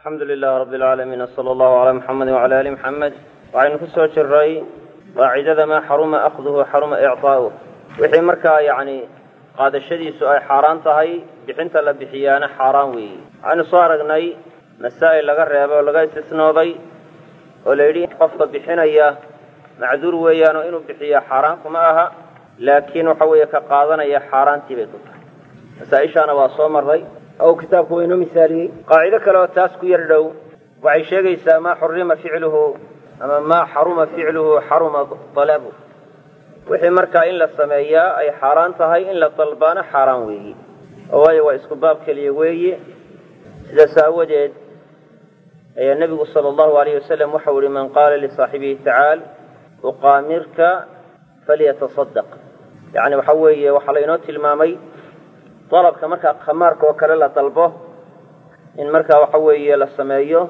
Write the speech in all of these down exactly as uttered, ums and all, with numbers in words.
الحمد لله رب العالمين صلى الله على محمد وعلى آل محمد وعين كسو جري قاعدة ما حرم أخذه حرم إعطاؤه وحي مركا يعني قاد الشديس أي حاران تهي بحنت لبحيانا حاران وي عن صارقني مسائل لغا ريبا ولغا استثنوضي وليدين قفط بحنيا معذور ويانو إنو بحيا حاران كماها لكن وحوية كقاضنا يا حاران تبيتو مسائشانا واصوم الري أو كتابك وينو مثالي قاعدة كلو تاسكو يردو وعي شيغيسا ما حرم فعله أما ما حرم فعله حرم طلبه وحي مركا إن للسمايا أي حاران تهي إن للطلبان حاران ويهي وهي وإسكباب كليوي إذا ساوجد أي النبي صلى الله عليه وسلم وحول من قال لصاحبه تعال أقامرك فليتصدق يعني وحوي وحلينوت المامي طلبك مركا خمارك وكلا طلبه إن مركا وحوي للسمايا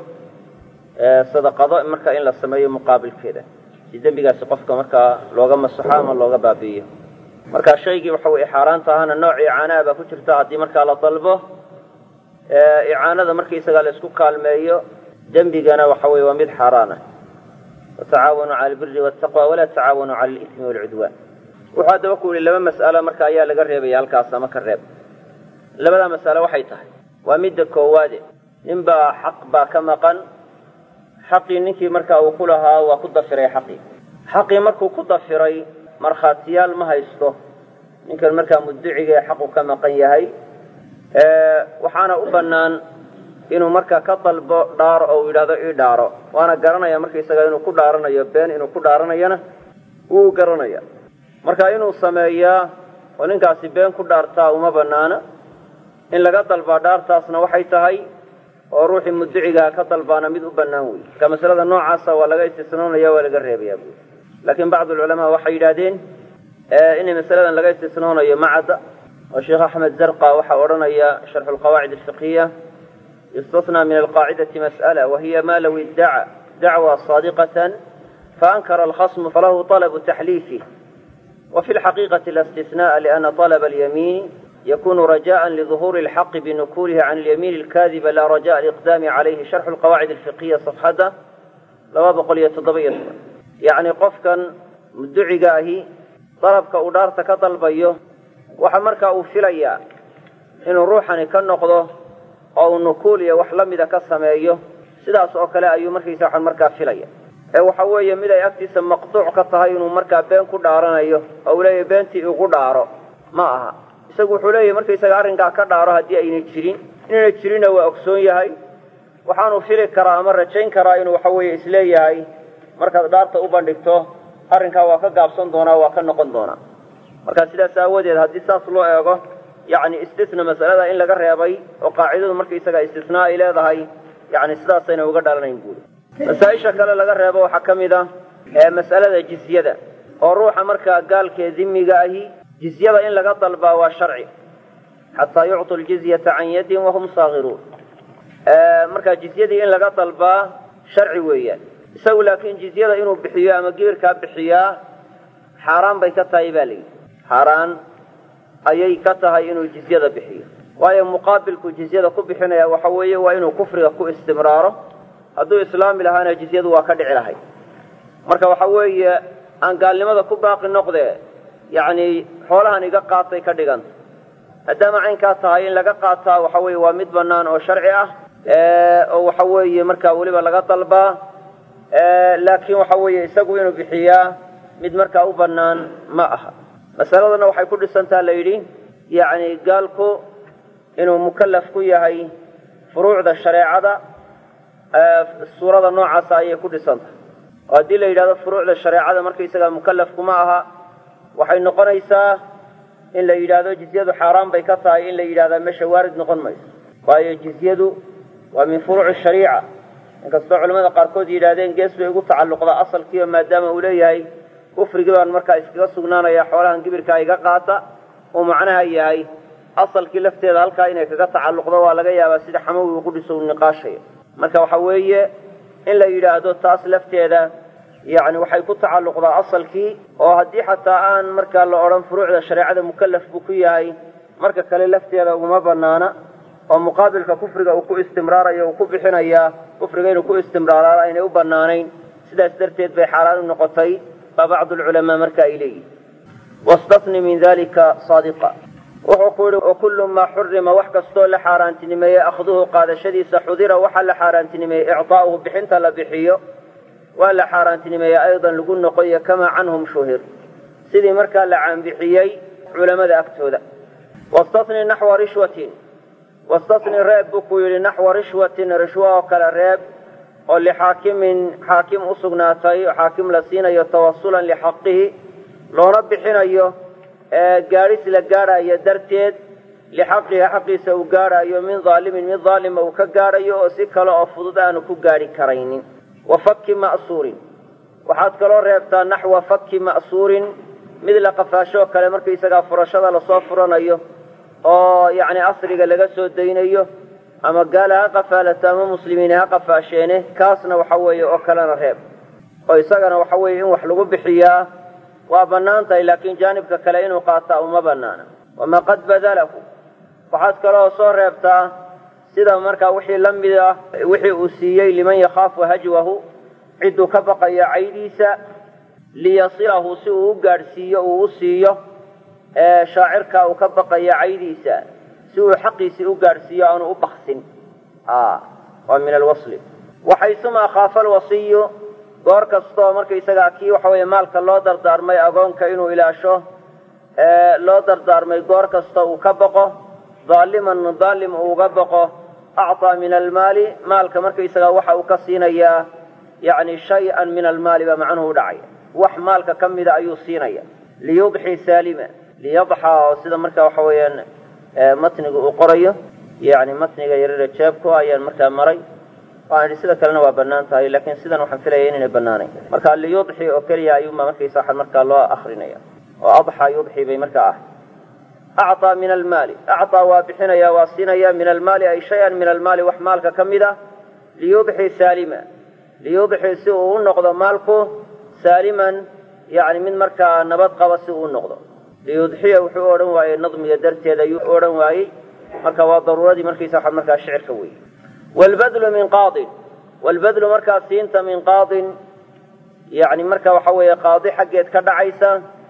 صدقة مركا إن للسمايا مقابل كذا جدا بيجا سقفك مركا لوجا مسحام لوجا بابيه مركا شيء وحوي حاران تهان النوع إعانة بكتير تعدي مركا على طلبه إعانة مركا يسقى لسكو كالمايو جنبي جانا وحوي ومد حارانة وتعاونوا على البر والتقوى ولا تعاونوا على الإثم والعدوان وهذا بقول لما مسألة مركا يا لقرب يا الكاسة ما كرب لما مسألة وحيتها ومد كوادي نبا حق با كما قن حقي نكي مركا وكلها وكد فري حقي حقي مركو كد فري مرخاتيال ما هيستو نك المركا مدعي حقه كما قن يهي أه وحانا أبنان inuu markaa ka dalbo dhaaro oo yiraahdo ii dhaaro waana garanaya markii isaga inuu ku dhaaranayo been inuu ku dhaaranayana uu garanaya marka inuu sameeyaa oo ninkaasi been ku dhaartaa uma banaana in laga dalba dhaartaasna waxay tahay oo ruuxi mudciga ka dalbaana mid u banaan weey ka masalada noocaas waa laga istisnoonaya waa laga reebayaa laakiin baad ulama waxay yiraahdeen ee in masaladan laga istisnoonayo macada oo Sheekh Ahmed Zarqa waxa oranaya sharh al-qawaid al-fiqhiyya يستثنى من القاعدة مسألة وهي ما لو ادعى دعوى صادقة فأنكر الخصم فله طلب تحليفه وفي الحقيقة الاستثناء لأن طلب اليمين يكون رجاء لظهور الحق بنكوله عن اليمين الكاذب لا رجاء الإقدام عليه شرح القواعد الفقهية صفحة لوابق ليتضبيط يعني قفكا مدعقاه طلبك أدارتك طلبيه وحمرك أوفليا إن روحا كان نقضه أو نقول يا وحلا مذا كسمايه سدا سؤال كلا أيو مركي ساحن مركا فيليا أو حوي مذا يكتس مقطوع كطهين ومركا بين كدارنا أيه أو لا يبنتي يقداره معها يسقو حلي مركي سجارن كداره هدي أي نشرين إن نشرين هو أكسون يهاي وحانو فيلي كرا مرة شين كرا إنه حوي إسلي يهاي مركا دارت أوبن دكتور أرن كواك جابسون دونا وكان نقن دونا مركا سدا ساود هدي ساسلو أيقه يعني استثناء مسألة إن لقى رياضي وقاعدة مركي سجى استثناء إلى ذهي يعني سدا سنة وقدر على نقول مسائل شكل لقى رياضي وحكم إذا مسألة جزية وروح مركا قال كذمي جاهي جزية إن لقى طلبة وشرعي حتى يعطوا الجزية عن يد وهم صاغرون مركا جزية إن لقى طلبة شرعي ويا سوى لكن جزية إنه بحياة مجير كاب بحياة حرام بيكتها يبالي حرام ayay ka tahay inuu jizyada bixiyo waayo muqaabilku jizyada ku bixinaya waxa weeye waa inuu kufriga ku istimraaro hadduu islaam ilaahana jizyadu waa ka dhici lahayd marka waxa weeye aan gaalnimada ku baaqi noqde yaani xoolahan iga qaatay ka dhiganta hadama cayn ka tahay in laga qaataa waxa weeye waa mid banaan oo sharci ah ee oo waxa weeye marka waliba laga dalbaa ee laakiin waxa weeye isagu inuu bixiyaa mid marka u banaan ma aha مسألة waxay ku dhisantaa la yiri yaani gaalku inuu mukallaf ku yahay furuucda shariicada ee suurada noocaas ay ku dhisanta hadii la yiraahdo furuucda shariicada markii isaga mukallaf kuma aha waxay noqonaysaa in la yiraahdo jizyadu xaraam bay ka tahay in la yiraahdo meesha waarid noqon mayso waayo jizyadu waa min furuuc shariica inkastoo culimada qaarkood yiraahdeen gees bay ugu tacalluqda asalkiiba maadaama uu leeyahay kufriga baan markaa iskaga sugnaanaya xoolahan gibirka iga qaata oo macnaha yahay asalkii lafteeda halka inay kaga tacalluqdo waa laga yaabaa sida xamawi uu ku dhiso niqaashay marka waxa weeye in la yiraahdo taas lafteeda yaani waxay ku tacalluqdaa asalkii oo hadii xataa aan marka la oran furuucda shariicada mukallaf buu ku yahay marka kale lafteeda uma banaana oo muqaabilka kufriga uu ku istimraarayo uu ku bixinayaa kufriga inuu ku istimraaraan aynay u bannaanayn sidaas darteed bay xaaraan u noqotay baa bacdu alculamaa marka ay leeyihin wastasni min dalika saadiqa wuxuu ku yidhi wakullu maa xurima wax kastoo la xaaraantinimeeyey akhduhu qaadashadiisa xudira waxaa la xaaraantinimeeyey ictaa'uhu bixinta la bixiyo waa la xaaraantinimeeyey aydan lagu noqoyo kamaa canhum shuhir sidii markaa la caanbixiyey culamada agtooda wastasni naxwa rishwatin wastasni reeb buu ku yidhi naxwa rishwatin rishwa oo kale reeb oo lixaakimin xaakim u sugnaatay oo xaakim la siinayo tawasulan lixaqihi loona bixinayo gaadhis la gaadhaayo darteed lixaqihi xaqiisa uu gaadhaayo min daalimin mid daalima uu ka gaadhayo oo si kale oo fudud aanu ku gaadhi karaynin wa fakki ma'suurin waxaad kaloo reebtaa naxwa fakki ma'suurin mid la qafaashoo kale markaisagaa furashada lasoo furanayo oo yacni asriga laga soo daynayo ama gaala ha qafaalato ama muslimiina ha qafaasheene kaasna waxa weeye oo kalena reeb oo isagana waxa weeye in wax lagu bixiyaa waa bannaan tahay laakiin jaanibka kale inuu qaataa uma bannaana wamaa qad badalahu waxaad kaloo soo reebtaa sida markaa wixii la mid ah wixii uu siiyey liman yakhaafu hajwahu cidduu ka baqaya caydiisa liyasilahu si uu u gaadhsiiyo uu u siiyo shaacirka uu ka baqaya caydiisa si uu xaqiisii u gaadhsiiyo aanu u baksin waa min alwasli waxaysuma khaafa alwasiyu goor kastoo markaisagaa kii waxa weeye maalka loo dardaarmay agoonka inuu ilaasho loo dardaarmay goor kasta uu ka baqo daaliman daalim uu uga baqo acطaa min almaali maalka markaisagaa waxa uu ka siinayaa yani shay-an min almaali baa macnuhu u dhacaya wax maalka ka mida ayuu siinaya liyudxi saalima liyadxaa oo sida markaa waxa weeyaan matniga uu qorayo yani matniga yarira jeebku ayaan markaa maray waan idhi sida kalena waa bannaan tahay laakiin sidan waxaan filaya inaynay bannaanayn marka liyudxi oo keliya ayuunba markaysa waxaan markaa loo akrinaya oo adxaa yudxi bay markaa ahay acطaa min almaali acطaa waa bixinaya waa siinaya min almaali ay shay-an min almaali wax maalka ka mid a liyudxi saalima liyudxi si uu u noqdo maalku saaliman yani mid markaa nabad qaba si uu u noqdo liyudxiya wuxuu odhan waayey nadmiga darteed ayuu odhan waayey marka waa daruuradii markaysa waxaan markaa shicirka weeye wlbadlu min qaadin walbadlu markaa siinta min qaadin yani marka waxa weeye qaadi xaggeed ka dhacaysa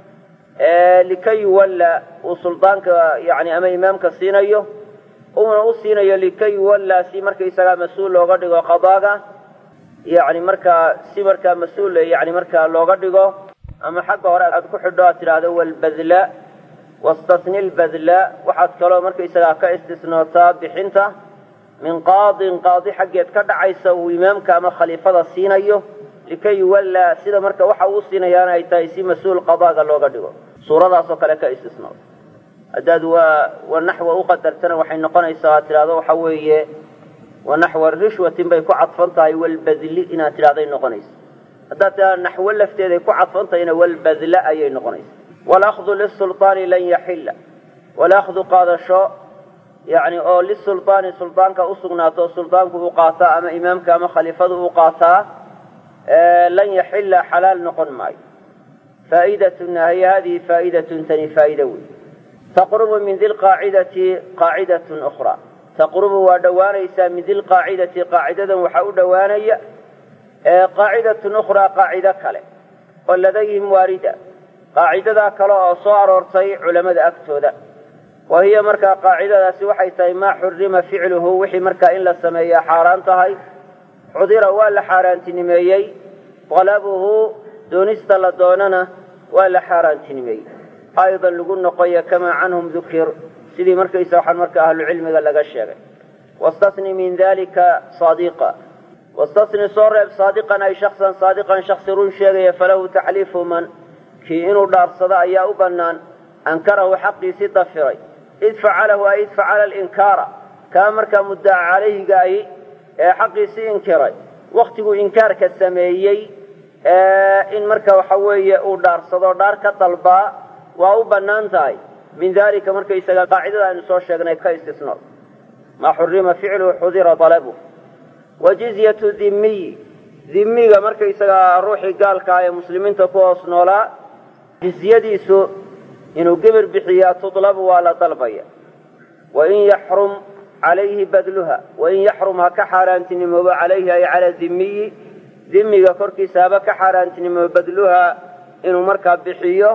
likay yuwalla uu suldaanka yani ama imaamka siinayo uuna u siinayo likay yuwalla si markaisagaa mas-uul looga dhigo qadaaga yani markaa si markaa mas-uul yani markaa looga dhigo ama xagga hore aad ku xidho aad tidhaahdo walbadla wastasni lbadla waxaad kaloo markaisagaa ka istisnootaa bixinta min qaadin qaadi xaggeed ka dhacaysa uu imaamka ama khaliifada siinayo likay yuwallaa sida marka waxa uu siinayaana ay tahay si mas-uul qadaaga looga dhigo suuradaasoo kale ka istisnooda haddaad waa wa naxwa u qadartana waxay noqonaysaa aad tidhahdo waxa weeye wa naxwa rishwatin bay ku cadfan tahay walbadli inaad tidhahday noqonaysa haddaad tidhahdo naxwo lafteeday ku cadfan tahayna walbadla ayay noqonaysa walakhdu lisulطaani lan yaxilla walakhdu qaadasho yani oo lisulطaani suldaanka u sugnaato suldaanku uu qaataa ama imaamka ama khaliifadu uu qaataa lan yaxila xalaal noqon maayo faa'idatun hiya hadihi faa'idatun tani faa'ida wey taqrubu min di lqaacidati qaacidatun ukhraa taqrubu waa dhowaanaysaa min di lqaacidati qaacidadan waxaa u dhowaanaya qaacidatun ukhraa qaacido kale oo ladayhim waarida qaacidadaa kale oo soo aroortay culamada agtooda wa hiya markaa qaacidadaasi waxay tahay maa xurima ficluhu wixii markaa in la sameeyaa xaaraan tahay cudira waa la xaaraantinimeeyey talabuhu doonista la doonana waa la xaaraantinimeeyey aydan lagu noqoya kamaa canhum dukir sidii markaysa waxaan marka ahlucilmiga laga sheegay wastasni min dalika saadiqa wastasni soo reeb saadiqan ay shaksan saadiqan shaksi run sheegaya falahu taxliifu man kii inuu dhaarsado ayaa u bannaan ankarahu xaqiisii dafiray id facalahu ay id facala alinkaara kaa markaa muddaca calayhiga ay ee xaqiisii inkiray waktiguu inkaarka sameeyey in marka waxa weeye uu dhaarsado dhaar ka dalbaa waa u bannaan tahay min dalika markaysaga qaacidada aynu soo sheegnay ka istisnoo maa xurima ficluhu xudira dalabuh wa jizyatu dhimmiyi dhimmiga markaysaga ruuxii gaalka ah ee muslimiinta ku hoos noolaa jizyadiisu inuu gebir bixiyaa tudlabu waa la dalbaya wain yaxrum calayhi badluha wain yaxrum ha ka xaaraantinimoobo calayhi ay cala dimiyi dimiga korkiisa haba ka xaaraantinimoobo badluha inuu markaa bixiyo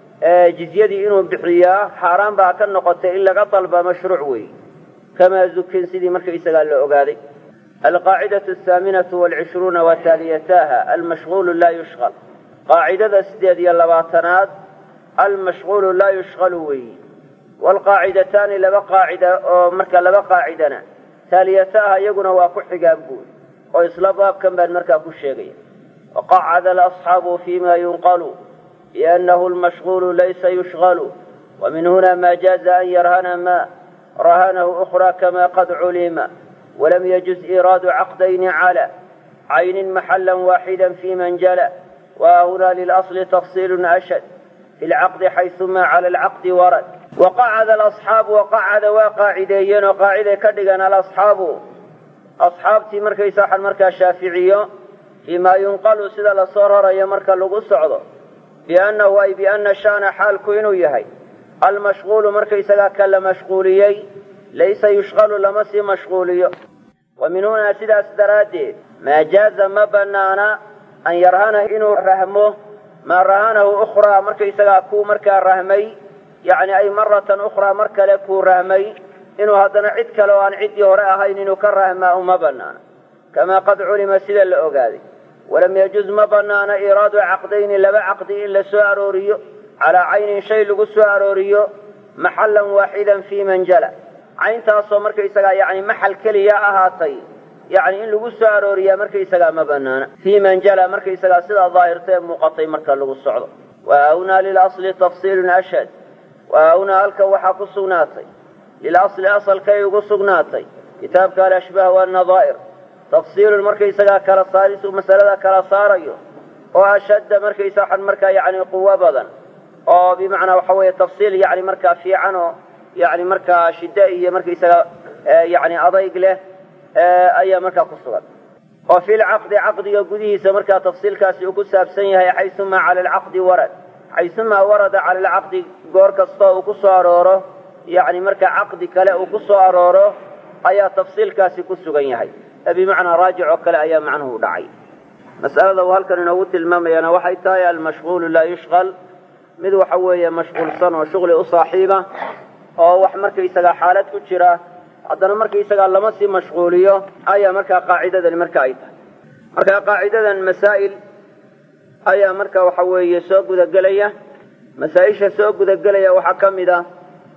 jizyadii inuu bixiyaa xaaraan baa ka noqotay in laga dalba mashruuc weeye kamaa zukin sidii markaysagaa la ogaaday alqaacidatu athaaminatu waalcishruuna wa taaliyataha almashguulu laa yushqal qaacidada sideed iyo labaatanaad almashguulu laa yushqalu weeyi waalqaacidataani laba qaacida oo marka laba qaacidana taaliyataha iyaguna waa ku xigaan buuri oo isla baabkan baan markaa ku sheegaya waqacada alasxaabu fima yunqalu biannahu almashguulu laysa yushqalu wamin huna ma jaaza an yarhana ma rahanahu ukhraa kama qad culima walam yajuz iraadu caqdayni cala caynin maxala waaxida fi man jala wahuna lilasli tafsiilun ashad fi lcaqdi xayثuma cala alcaqdi warad waqacada alasxaabu waqacada waa qaacideeyeen oo qaaciday ka dhigan alasxaabu asxaabtii markaysa waxaan markaa shaaficiyo fiima yunqalu sida lasoo rarayo marka lagu socdo biannahu ay biana sha'na xaalku inuu yahay almashguulu markaysagaa ka la mashquuliyey laysa yushqalu lama sii mashquuliyo wa min hunaa sidaas daraaddeed maa jaaza ma banaana an yarhana inuu rahmo maa rahanahu ukhraa markaysagaa kuu markaa rahmay yacni ay maratan ukhraa mar kale kuu rahmay inuu haddana cid kale oo aan ciddii hore ahayn inuu ka rahmaa uma banaana kamaa qad culima sida la ogaaday walam yajuz ma banaana iraadu caqdayni laba caqdi in la soo arooriyo calaa caynin shay lagu soo arooriyo maxallan waaxidan fii man jala cayntaasoo markaysagaa yacni maxal keliya ahaatay yacni in lagu soo arooriyaa markaysagaa ma banaana fii man jala markaysagaa sidaa daahirta ee muuqatay marka lagu socdo wa hawnaa lilasli tafsiilun ashhad wa hawnaa halkan waxaa ku sugnaatay lilasli asalkay ugu sugnaatay kitaabka alashbaah waannadaa'ir tafsiilun markaysagaa kala saaris uu masalada kala saarayo oo ashadda markaysa waxan markaa yacni quwo badan oo bimacnaa waxa weeye tafsiil yacni markaa fiican oo yacni markaa shidda iyo markaysagaa yacni adayg leh ayaa markaa ku sugan oo fi lcaqdi caqdiga gudihiisa markaa tafsiilkaasi uu ku saabsan yahay xaysumaa cala alcaqdi warad xaysumaa warada cala alcaqdi goor kastoo uu ku soo arooro yacni markaa caqdi kale uu ku soo arooro ayaa tafsiilkaasi ku sugan yahay bimacnaa raajic oo kale ayaa macnuhu dhacay mas'alada uu halkan inoogu tilmaamayana waxay tahay almashguulu laa yushqal mid waxa weeye mashquulsan oo shuqli u saaxiiba oo wax markaysagaa xaalad ku jira haddana markaysagaa lama sii mashquuliyo ayaa markaa qaacidadani marka ay tahay marka qaacidadan masaa'il ayaa marka waxa weeye soo gudagelaya masaa-isha soo gudagelaya waxaa ka mid ah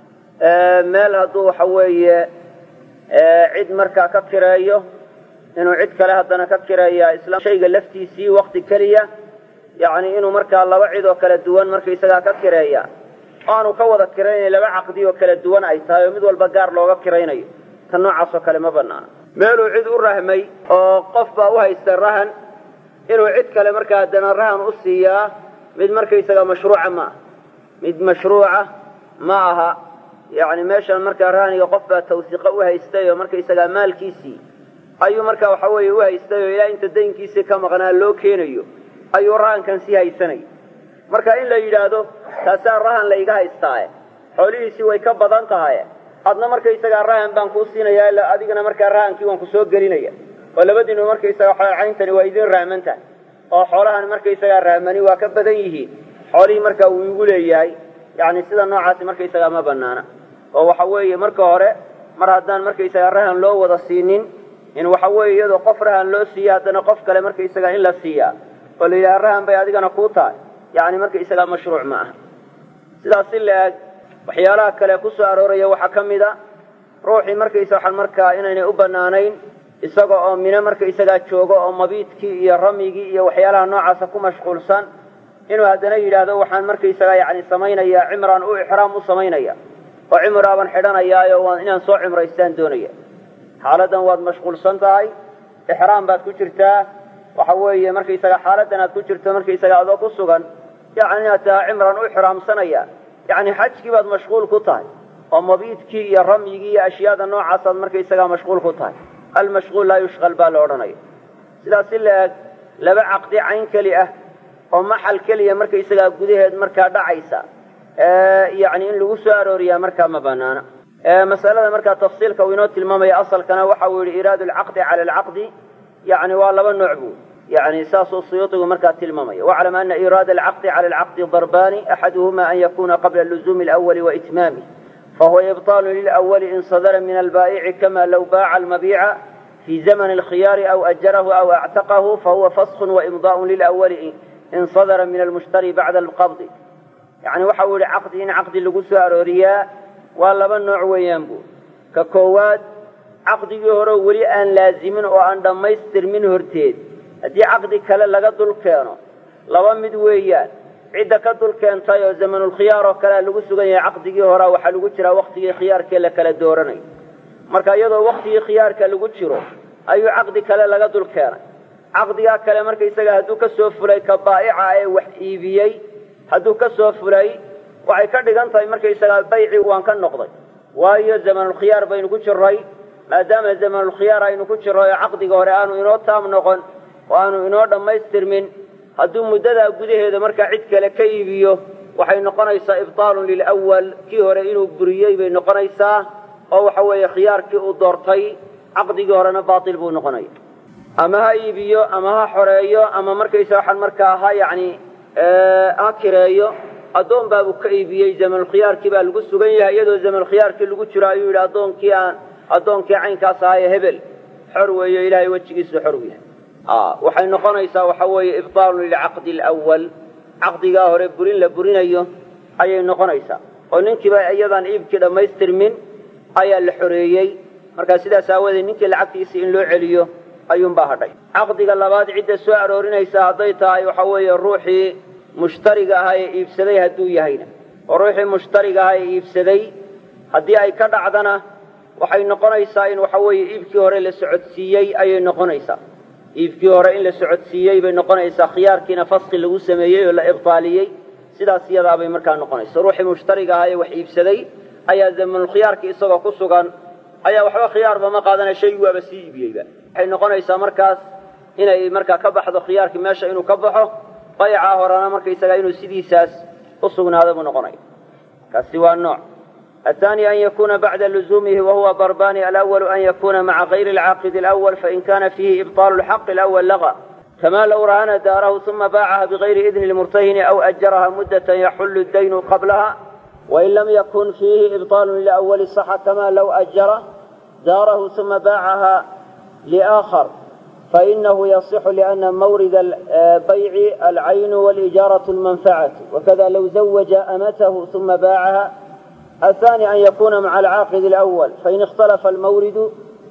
meel hadduu waxa weeye cid markaa ka kireeyo inuu cid kale haddana ka kireeyaa isla shayga laftiisii wakti keliya yacni inuu markaa laba cid oo kala duwan markaysagaa ka kireeya aanu ka wada kiraynayo laba caqdi oo kala duwan ay tahay oo mid walba gaar looga kiraynayo tan noocaas oo kale ma banaana meeluu cid u rahmay oo qof baa u haysta rahan inuu cid kale markaa haddana rahan u siiyaa mid markaysagaa mashruuca ma aha mid mashruuca ma aha yacni meeshan markaa rahaniga qof baa tawsiiqa u haystay oo markaysagaa maalkiisii ayuu markaa waxa weeye u haystay oo ilaa inta daynkiisii ka maqnaa loo keenayo ayuu rahankan sii haysanaya marka in la yidhaahdo taasaa rahan layga haystaaye xoolihiisii way ka badan tahay adna markaysagaa rahan baan kuu siinaya ila adigana markaa rahankii waan ku soo gelinaya oo labadiinu markaysagaa cayntani waa idin rahmantahay oo xoolahan markaysagaa rahmani waa ka badan yihiin xoolihii markaa wuu igu leeyahay yacni sida noocaasi markaysagaa ma banaana oo waxa weeye marka hore mar haddaan markaysagaa rahan loo wada siinin in waxa weeye iyadoo qof rahan loo siiya haddana qof kale markaysagaa in la siiyaa oo la yidhaha rahan bay adigana kuu tahay yacni markaysagaa mashruuc ma aha sidaas si la-eg waxyaalaha kale ku soo arooraya waxaa ka mid a ruuxii markaysa waxaan markaa inaynay u bannaanayn isaga oo mino markaysagaa joogo oo mabiidkii iyo ramyigii iyo waxyaalaha noocaasa ku mashquulsan inuu haddana yidhaahdo waxaan markaysagaa yacni samaynayaa cimraan u ixraam u samaynaya oo cimraabaan xidhanayaayo waan inaan soo cimraystaan doonaya xaaladdan waad mashquulsan tahay ixraam baad ku jirtaa waxa weeye markaysagaa xaaladdan aad ku jirto markaysagaa adoo ku sugan yacni inaad tahay cimraan u ixraamsanaya yacni xajkii baad mashquul ku tahay oo mabiidkii iyo ramyigii iyo ashyaada noocaasaad markaysagaa mashquul ku tahay almashquul laa yushqal baa la odhanaya sidaas si la-eg laba caqdi cayn keli ah oo maxal keliya markaysagaa gudaheed markaa dhacaysa yacni in lagu soo arooriyaa markaa ma banaana مسألة مركا تفصيل كوينوت الماما أصل كان وحاول إيراد العقد على العقد يعني والله النعبو يعني ساس السيوطي ومركا الماما. واعلم أن إيراد العقد على العقد ضربان أحدهما أن يكون قبل اللزوم الأول وإتمامه فهو إبطال للأول إن صدر من البائع كما لو باع المبيع في زمن الخيار أو أجره أو اعتقه فهو فسخ وإمضاء للأول إن صدر من المشتري بعد القبض. يعني وحول عقد إن عقد اللقوس أرورياء والله بالنوع وينبو ككواد عقد يهرو ولي أن لازم وأن دم يستر منه ارتيد هدي عقد كلا لقدر كانوا لو مدويان عدة كدر كان تايو زمن الخيار وكلا لقوس غير عقد يهرو وحلو جرا وقت خيار كلا كلا دورني marka iyadoo waqti khiyaarka lagu jiro ayuu aqdi kale laga dul keenay aqdiga kale marka isaga haduu ka soo fulay ka baa'ica ee wax iibiyay haduu ka soo fulay waxay ka dhigan tahay marka isaga bayci waan ka noqday waayo zaman khiyaar baynu ku jiray maadaama zaman khiyaar aynu ku jiray aqdiga hore aanu inoo taam noqon oo aanu inoo dhameystirmin haduu muddada gudaheeda marka cid kale ka iibiyo waxay noqonaysaa ibtaalun lil awwal kii hore inuu buriyay bay noqonaysaa oo waxa weeye khiyaarkii uu doortay aqdigii horena baatil buu noqonay ama ha iibiyo ama ha xoreeyo ama markaysa waxan markaa ha yaani ee akireeyo adoon baa uu ka iibiyay zaman khiyaarkii baa lagu sugan yahay iyadoo zaman khiyaarkii lagu jiro ayuu yiraahdo adoonkii aan adoonkii caynkaas ahay hebel xor weeyo ilaahay wajigiisa xor weeyo ah waxay noqonaysaa waxa weeye ibtaalu lil aqdi al awwal aqdiga hore burin la burinayo ayay noqonaysaa oo ninkii baa iyadan iibkii dhameystirmin ayaa la xoreeyay marka sidaas aawadeed ninkii lacagtiisa in loo celiyo ayuun baa hadhay aqdiga labaad cidda soo aroorinaysa haday tahay waxa weeye ruuxii mushtariga ahaa ee iibsaday haduu yahayna oo ruuxii mushtariga ahaa ee iibsaday hadii ay ka dhacdana waxay noqonaysaa in waxa weeye iibkii hore la socodsiiyay ayay noqonaysaa iibkii hore in la socodsiiyay bay noqonaysaa khiyaarkiina fasqi lagu sameeyay oo la ibtaaliyay sidaas iyada bay markaa noqonaysaa ruuxii mushtariga ahaa ee wax iibsaday ayaa zaman khiyaarkii isagoo ku sugan ayaa waxba khiyaarba ma qaadana shay waaba sii iibiyayba waxay noqonaysaa markaas inay markaa ka baxdo khiyaarkii meesha inuu ka baxo bayca horana marka isaga inuu sidiisaas u sugnaado buu noqonay kaasi waa nooc الثاني أن يكون بعد لزومه وهو ضربان الأول أن يكون مع غير العاقد الأول فإن كان فيه إبطال الحق الأول لغى كما لو رهن داره ثم باعها بغير إذن المرتهن أو أجرها مدة يحل الدين قبلها وإن لم يكن فيه إبطال للأول صح كما لو أجر داره ثم باعها لآخر فإنه يصح لأن مورد البيع العين والإجارة المنفعة وكذا لو زوج أمته ثم باعها. الثاني أن يكون مع العاقد الأول فإن اختلف المورد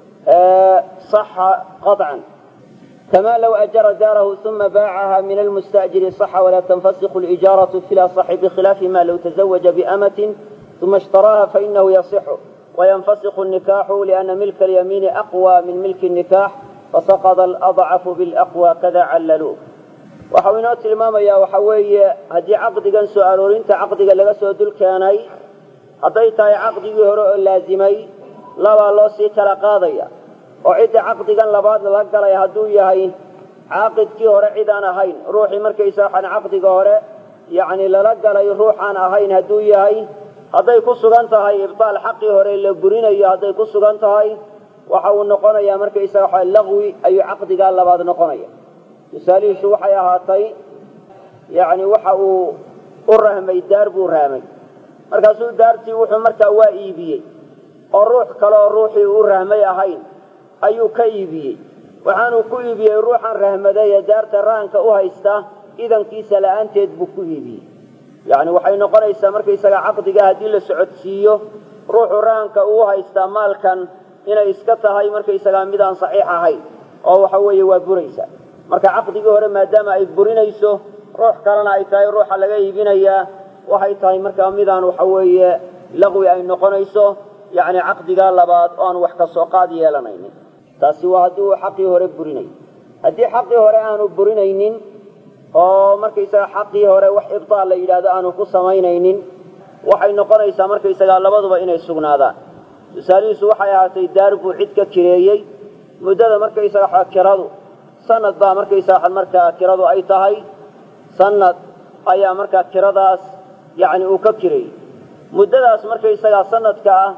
صح قطعا كما لو أجر داره ثم باعها من المستأجر صح ولا تنفسخ الإجارة في الأصح بخلاف ما لو تزوج بأمة ثم اشتراها فإنه يصح وينفسخ النكاح لأن ملك اليمين أقوى من ملك النكاح فسقط الأضعف بالأقوى كذا عللوه. وحوينات الماما يا وحوي هدي عقدك سؤالور انت عقدك لغا سودل كاني هديتاي عقدك هراء اللازمي لبا الله سيكرا قاضية وعد عقدك لباد لقلي هدو يهين عقدك هراء عدان هين روحي مركي ساحن عقدك هراء يعني للقلي روحان هين هدو يهين هدي كسوغانتا هاي إبطال حقي هراء اللي برين هدي كسوغانتا هاي waxaa noqonaya markaysa waxa laqwi ay aqdiga labaad noqonaya misaalihiisu waxay ahaatay yaani waxa uu u rahmay daar buu rahmay markaasuu daartii wuxuu markaa waa iibiyay oo ruux kale oo ruuxii uu rahmay ahayn ayuu ka iibiyay waxaanu ku iibiyay ruuxan rahmaday daarta raanka u haysta idankiisa la'aanteed buu ku iibiyay yaani waxay noqonaysaa markaysa aqdiga hadii la socodsiiyo ruuxu raanka uu haysta maalkan inay iska tahay markaysaga mid aan saxiix ahayn oo waxa weeye waa buraysa marka aqdiga hore maadaama ay burinayso ruux kalena ay tahay ruuxa laga iibinaya waxay tahay marka mid aan waxa weeye laqwi ay noqonayso yaani aqdiga labaad oo aan wax ka soo qaad yeelanaynin taasi waa hadii uu xaqii hore burinay hadii xaqii hore aanu burinaynin oo markaysaga xaqii hore wax ibtaal la yiraahdo aanu ku samaynaynin waxay noqonaysaa markaysaga labaduba inay sugnaadaan misaalihiisu waxay ahaatay daar buu cid ka kireeyey muddada markaysaga waxa kiradu sanad baa markaysaga markaa kiradu ay tahay sanad ayaa markaa kiradaas yaani uu ka kireeyey muddadaas markaysaga sanadka ah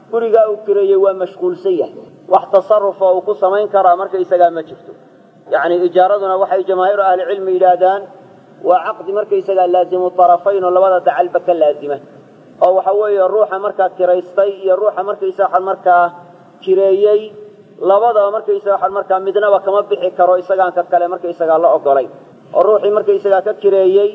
gurigaa uu kireeyey waa mashquulsan yahay wax tasarrufa uu ku samayn karaa markaysagaa ma jirto yacni ijaaraduna waxay jamaahiiru ahlicilmi yidhaahdaan waa caqdi markaysagaa laazimu tarafayn oo labada dacalba ka laazima oo waxa weeye ruuxa markaa kiraystay iyo ruuxa markaysa waxaan markaa kireeyey labadaba markaysa waxaan markaa midnaba kama bixi karo isagaan ka kale markaysagaa la ogolay oo ruuxii markaysagaa ka kireeyey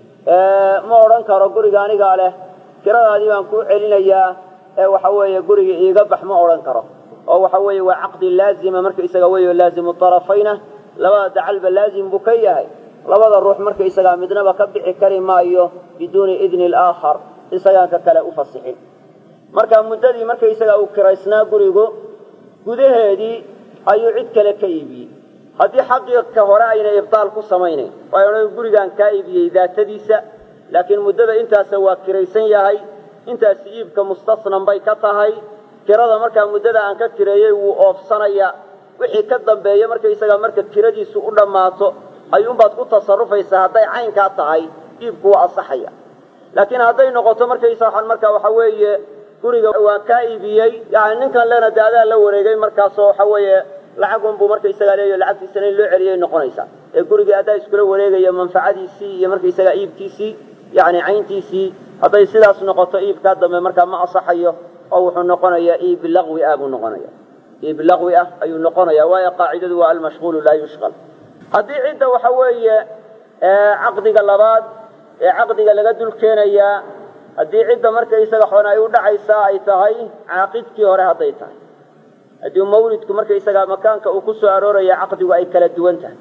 ma odhan karo guriga anigaa leh kiradaadii baan kuu celinayaa ee waxa weeye guriga iiga bax ma odhan karo oo waxa weeye waa caqdi laazima markaysaga weeyo laazimu tarafayna labada dacalba laazim buu ka yahay labada ruux markaysagaa midnaba ka bixi kari maayo biduuni idni alaakhar isagaan ka kale u fasixin marka muddadii markaysagaa uu kiraysnaa gurigu gudaheedii ayuu cid kale ka iibiyey haddii xaqiiqa hore aynay ibtaal ku samaynayn waayo gurigaan kaa iibiyey daatadiisa laakiin muddada intaasa waa kiraysan yahay intaasi iibka mustasnan bay ka tahay kirada markaa muddada aan ka kireeyey wuu oofsanaya wixii ka dambeeya markaysagaa marka kiradiisu u dhammaato ayuunbaad ku tasarrufaysaa hadday caynkaa tahay iibku waa asaxaya laakiin hadday noqoto markaysa waxaan markaa waxa weeye guriga waa kaa iibiyey yani ninkan lena daadaa la wareegay markaasoo waxa weeye lacagunbuu markaysagaa leeyo lacagtiisana in loo celiyay noqonaysaa ee gurigii haddaa iskula wareegaya manfacadiisii iyo markaysagaa iibkiisii yani cayntiisii hadday sidaas noqoto iibkaa dambe markaa ma asaxayo oo wuxuu noqonayaa iib laqwi ah buu noqonaya iib laqwi ah ayuu noqonaya waayo qaacidadu waa almashquulu laa yushqal haddii cidda waxa weeye caqdiga labaad ee caqdiga laga dul keenayaa haddii cidda markaysaga xoon ay u dhacaysaa ay tahay caaqidkii hore hadday tahay haddii mawlidku markaysaga makaanka uu ku soo arooraya caqdigu ay kala duwan tahay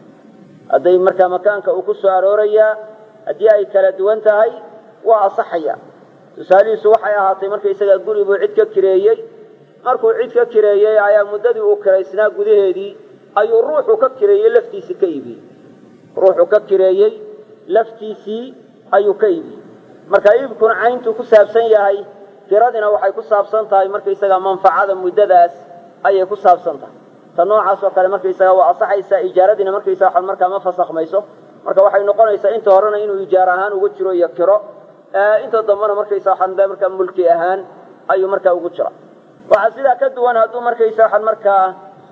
hadday markaa makaanka uu ku soo aroorayaa haddii ay kala duwan tahay waa asaxaya tusaalihiisu waxay ahaatay markaysaga guri buu cid ka kireeyey markuu cid ka kireeyey ayaa muddadii uu kiraysnaa gudaheedii ayuu ruuxu ka kireeyey laftiisii ka iibiyey ruuxu ka kireeyey laftiisii ayuu ka iibiyey marka iibkuna cayntuu ku saabsan yahay kiradina waxay ku saabsan tahay markaysaga manfacada muddadaas ayay ku saabsan tahay ta noocaas oo kale markaysaga waa asaxaysaa ijaaradina markaysaga waxan markaa ma fasakhmayso marka waxay noqonaysaa inta horena inuu ijaar ahaan ugu jiro iyo kiro inta dambena markaysa waxan markaa mulki ahaan ayuu markaa ugu jira waxaa sidaa ka duwan hadduu markaysa waxan markaa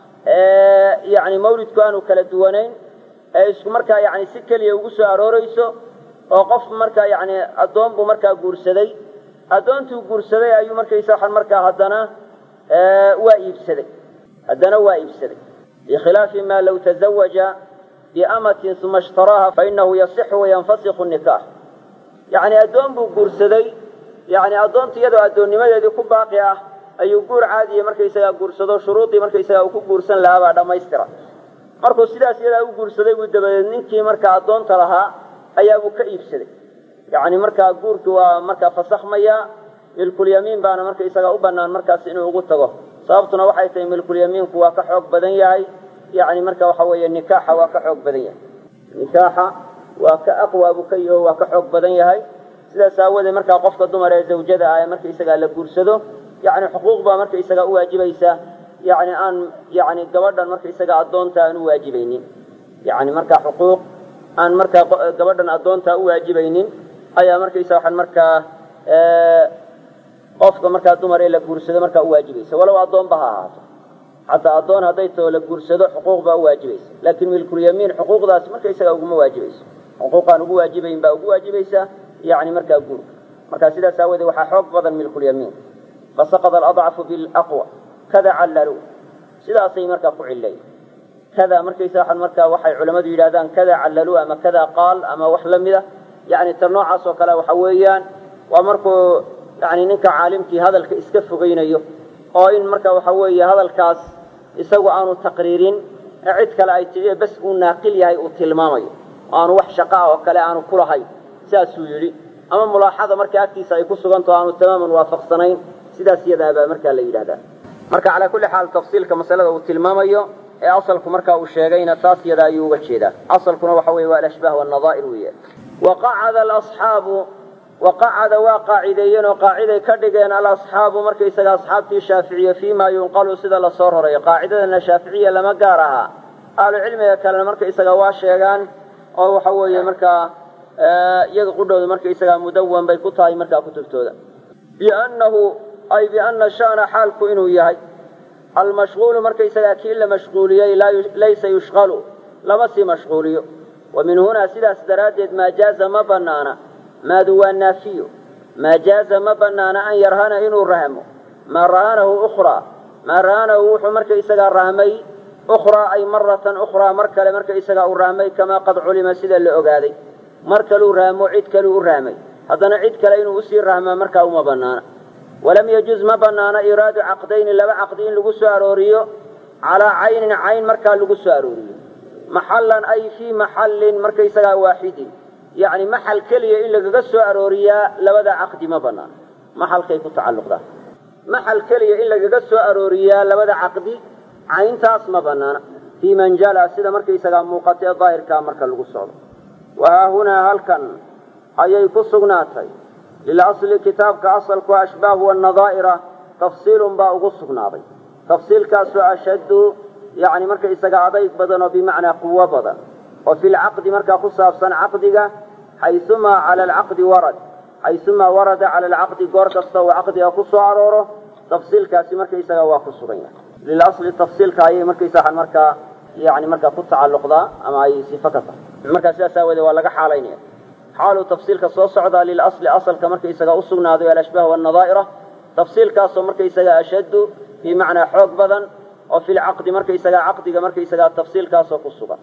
yani mawlidku aanu kala duwanayn ee isku markaa yani si keliya ugu soo aroorayso oo qof markaa yani addoon buu markaa guursaday addoontuu guursaday ayuu markaysa waxan markaa haddana waa iibsaday haddana waa iibsaday bikhilaafi ma law tazawaja biamatin uma ishtaraaha fainahu yasixu wayanfasikhu nikaax yani addoon buu guursaday yani addoonta iyadoo addoonnimadeedii ku baaqi ah ayuu guur caadiya markaysagaa guursado shuruudii markaysagaa uu ku guursan lahaa baa dhammaystira markuu sidaas iyadaa u guursaday buu dabadeed ninkii markaa addoonta lahaa ayaabuu ka iibsaday yani markaa guurkii waa markaa fasakhmaya milkulyamiin baana markaysagaa u banaan markaas inuu ugu tago sababtuna waxay tahay milkulyamiinku waa ka xoog badan yahay yani marka waxa weeye nikaaxa waa ka xoog badan yahay nikaaxa waa ka aqwa buu ka yaho waa ka xoog badan yahay sidaas aawadeed markaa qofka dumar ee zawjada ah ee markaysagaa la guursado yani xuquuq baa markaysagaa u waajibaysa yani aan yani gabadhan markaysagaa addoonta aan u waajibaynin yani markaa xuquuq aan markaa gabadhan addoontaa u waajibaynin ayaa markaysa waxaan markaa qofka markaa dumar ee la guursado markaa u waajibaysa walow addoonba ha ahaato xataa addoon hadday tao la guursado xuquuq baa u waajibaysa laakiin milkulyamiin xuquuqdaas markaysagaa uguma waajibayso xuquuqaan ugu waajibayn baa ugu waajibaysa yani markaa guurka markaa sidaas aawadeed waxaa xoog badan milkulyamiin fasaqada aladcafu bilaqwa kada callalu sidaasay markaa ku cileey kada markaysa waxaan markaa waxay culammadu yidhahdaan kada callalu ama kada qaal ama wax la mida yani ta noocaas oo kale waxa weeyaan waa markuu yani ninka caalimkii hadalka iska fogeynayo oo in marka waxa weeye hadalkaas isagu aanu taqriirin ee cid kale ay tidhi bas uu naaqil yahay uu tilmaamayo aanu wax shaqo ah oo kale aanu kulahayn sidaasuu yidhi ama mulaaxada marka agtiisa ay ku sugantaho aanu tamaaman waafaqsanayn sidaas iyadaabaa markaa la yidhahdaa marka calaa kulli xaal tafsiilka masalada uu tilmaamayo ee asalku markaa uu sheegayna taas iyada ayuu uga jeedaa asalkuna waxa weye waa alashbaah wannadaa'ir weeye waqacada alasxaabu waqacada waa qaacideeyeen oo qaaciday ka dhigeen alasxaabu markaysaga asxaabtii shaaficiye fiima yunqalu sida lasoo rorayo qaacidadana shaaficiya lama gaar ahaa ahlu cilmiga kalena markaysaga waa sheegaan oo waxa weeye markaa iyaga qudhooda markaysaga mudawan bay ku tahay markaa kutubtooda biannahu ay bianna sha'na xaalku inuu yahay almashquulu markaysagaa kii la mashquuliyey laysa yushqalu lama sii mashquuliyo wa min hunaa sidaas daraaddeed maa jaaza ma bannaana maadu waa naafiyo maa jaaza ma bannaana an yarhana inuu rahmo maa rahanahu ukhraa maa rahanahu wuxuu markaysagaa rahmay ukhraa ay maratan ukhraa mar kale markaysagaa uu rahmay kamaa qad culima sida la ogaaday mar kaluu rahmo cid kaluu u rahmay haddana cid kale inuu usii rahmaa markaa uma bannaana walam yajuz ma bannaana iraadu caqdayni laba caqdi in lagu soo arooriyo calaa caynin cayn markaa lagu soo arooriyo maxallan ay fii maxallin markaysagaa waaxidin yacni maxal keliya in lagaga soo arooriyaa labada caqdi ma bannaana maxalkay ku tacalluqdaa maxal keliya in lagaga soo arooriyaa labada caqdi cayntaas ma bannaana fii manjala sida markaysagaa muuqatee daahirkaa marka lagu socdo wahaahunaa halkan ayay ku sugnaatay lilasli kitaabka asalku ashbaah wanadaa'ira tafsiilun baa ugu sugnaaday tafsiilkaasoo ashaddu yacni markaysaga adayg badan oo bimacnaa quwo badan oo fi lcaqdi markaa ku saabsan caqdiga xaysumaa cala alcaqdi warad xaysumaa warada cala alcaqdi goor kasta uu caqdiga ku soo arooro tafsiilkaasi markaysaga waa ku sugan yahay lilasli tafsiilka ayay markaysaga markaa yani markaa ku tacalluqdaa ama ay sifo ka tahay markaa sidaas aawoodee waa laga xaalaynaya xaaluu tafsiilka soo socdaa lilasli asalka markaysaga u sugnaaday alashbaah wanadaa'ira tafsiilkaasoo markaysaga ashaddu bimacnaa xoog badan oo fi lcaqdi markaysagaa caqdiga markaysagaa tafsiilkaasoo ku sugan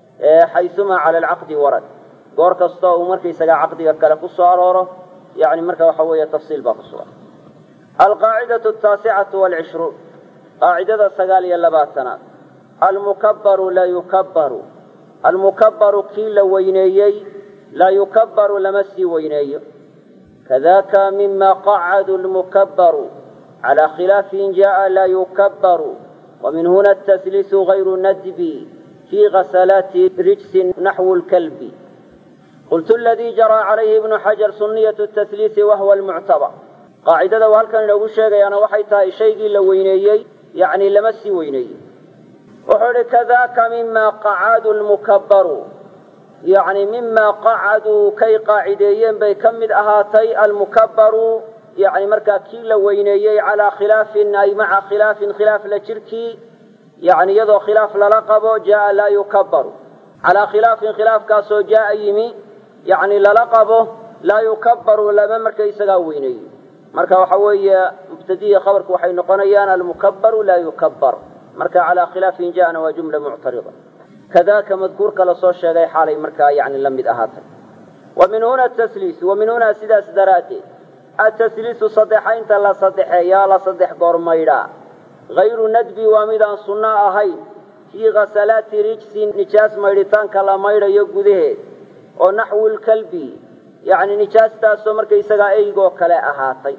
xaysumaa cala alcaqdi warad goor kastoo uu markaysagaa caqdiga kale ku soo arooro yani marka waxa weeye tafsiil baa ku sugan alqaacidatu ataasicatu waalcishruun qaacidada sagaal iyo labaatanaad almukabbaru laa yukabbaru almukabbaru kii la weyneeyey laa yukabbaru lama sii weyneeyo kadaka mima qacadu lmukabbaru calaa khilaafin jaءa laa yukabbaru ومن هنا التثليث غير ندب في غسلات رجس نحو الكلب قلت الذي جرى عليه ابن حجر سنية التثليث وهو المعتبر قاعدة وهل كان لو شيء أنا وحيتها شيء لوينيي يعني لمسي وينيي وحول كذاك مما قعاد المكبر يعني مما قعدوا كي قاعديين بيكمل أهاتي المكبر يعني مركا كيلا وينيي على خلاف أي مع خلاف خلاف لشركي يعني يضو خلاف للقبه جاء لا يكبر على خلاف خلاف كاسو جاء يمي يعني للقبه لا يكبر لما مركا يسقا وينيي مركا وحوية مبتدية خبرك وحي نقنيان المكبر لا يكبر مركا على خلاف جاء وجملة معترضة كذاك مذكور كالصوت شغي حالي مركا يعني لم يدهاتك ومن هنا التسليس ومن هنا سداس دراتي التسليس صدحين تلا صدحيا لا صدح قرميرا غير ندبي ومدان سنة أهي في غسلات رجس نجاس ميرتان كلا ميرا يقوده ونحو الكلب يعني نجاس تاسو مركي سغا ايغو كلا أهاتي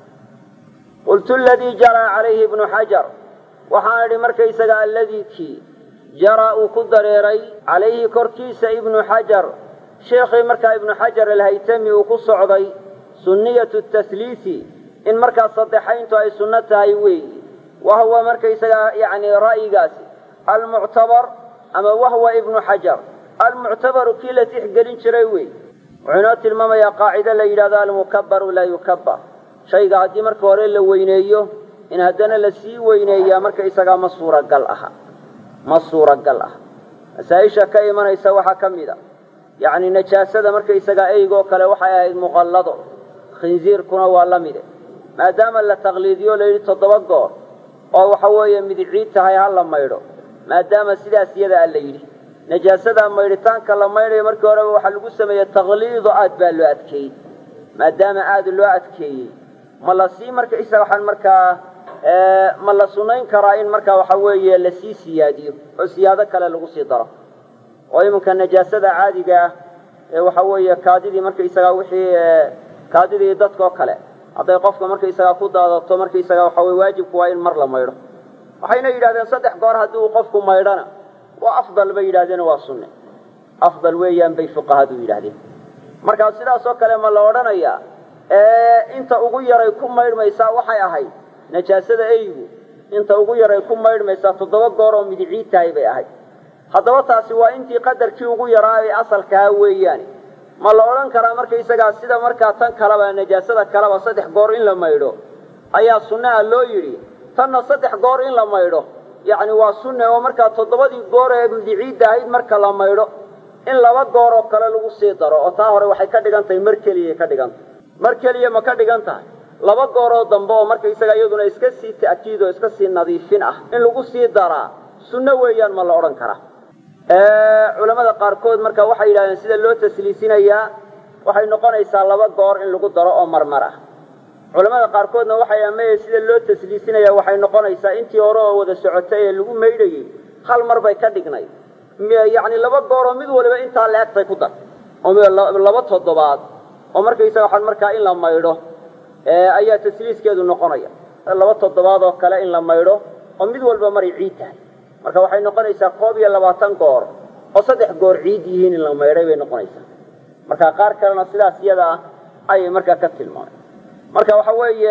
قلت الذي جرى عليه ابن حجر وحاري مركي سغا الذي كي جرى كدريري عليه كركيس ابن حجر شيخي مركا ابن حجر الهيتمي وقص عضي سنية التثليث إن مركز صدحين أي سنتها يوي وهو مركز يعني رأي قاسي المعتبر أما وهو ابن حجر المعتبر كيلة تحقلين شريوي وعنات الماما يا قاعدة لإلى ذا المكبر لا يكبر شيء قاعد مركورين لوينيه إن هدنا لسي وينيه مركز مصورة قلعها مصورة قلعها سايشة كيما يسوحها كميدا يعني نجاسة مركز أيقو كلا وحيا مغلظه خنزير كنا والله ميده ما دام لا تقليديو لي تدبقو او waxa weeye midiciid tahay hal la mayro maadaama sidaas iyada la yiri najaasada mayritaanka la mayray markii hore waxa lagu sameeyay taqliid aad baa loo adkeeyay maadaama aad loo adkeeyay ma la sii marka isaga waxaan marka ee ma la sunayn karaa in marka waxa weeye la sii siyaadiyo oo siyaado kale lagu sii daro oo imanka najaasada caadiga ah ee waxa weeye kaadidii marka isaga wixii kaadidii dadka kale haday qofka markay isaga ku daadato markay isaga waxa way waajib ku waa in mar la mayro waxayna yiraahdeen saddex goor hadii uu qofku maydhana waa afdal bay yiraahdeen waa sunne afdal weeyaan bay fuqahadu yiraahdeen marka sidaas oo kale ma la oranaya ee inta ugu yaray ku maydhmaysa waxay ahayd najaasada aygu inta ugu yaray ku maydhmaysa toddoba goor oo midiciid tahay bay ahayd hadaba taasi waa intii qadarkii ugu yaraa ee asalka weeyaan ma la oran karaa markay isaga sida marka tan kala ba najaasada kala ba saddex goor in la maydho ayaa sunnaha loo yidhi tanna saddex goor in la maydho yacni waa sunne oo markaa toddobadii goor ee ciidda ahayd marka la maydho in laba goor oo kale lagu sii daro oo taa hore waxay ka dhigan tahay mar keliya ka dhigan tahay mar keliya ma ka dhigan tahay laba goor oo dambe oo markaysaga iyaduna iska sii ta'kiid oo iska sii nadiifin ah in lagu sii daraa sunno weeyaan ma la odhan karaa culamada qaarkood marka waxay yidhahdeen sida loo tasliisinayaa waxay noqonaysaa laba goor in lagu daro oo marmar ah culamada qaarkoodna waxay ameeyeen sida loo tasliisinayaa waxay noqonaysaa intii hore oo wada socotay ee lagu maydhayay hal mar bay ka dhignay yacni laba goor oo mid waliba intaa la egtay ku dar oo laba toddobaad oo markaysaga waxaan markaa in la maydho ayaa tasliiskeedu noqonaya laba toddobaad oo kale in la maydho oo mid walba maray ciid tahay marka waxay noqonaysaa koob iyo labaatan goor oo saddex goor ciid yihiin in la maydhay bay noqonaysaa marka qaar kalena sidaas iyada ah ayay markaa ka tilmaameen marka waxa weeye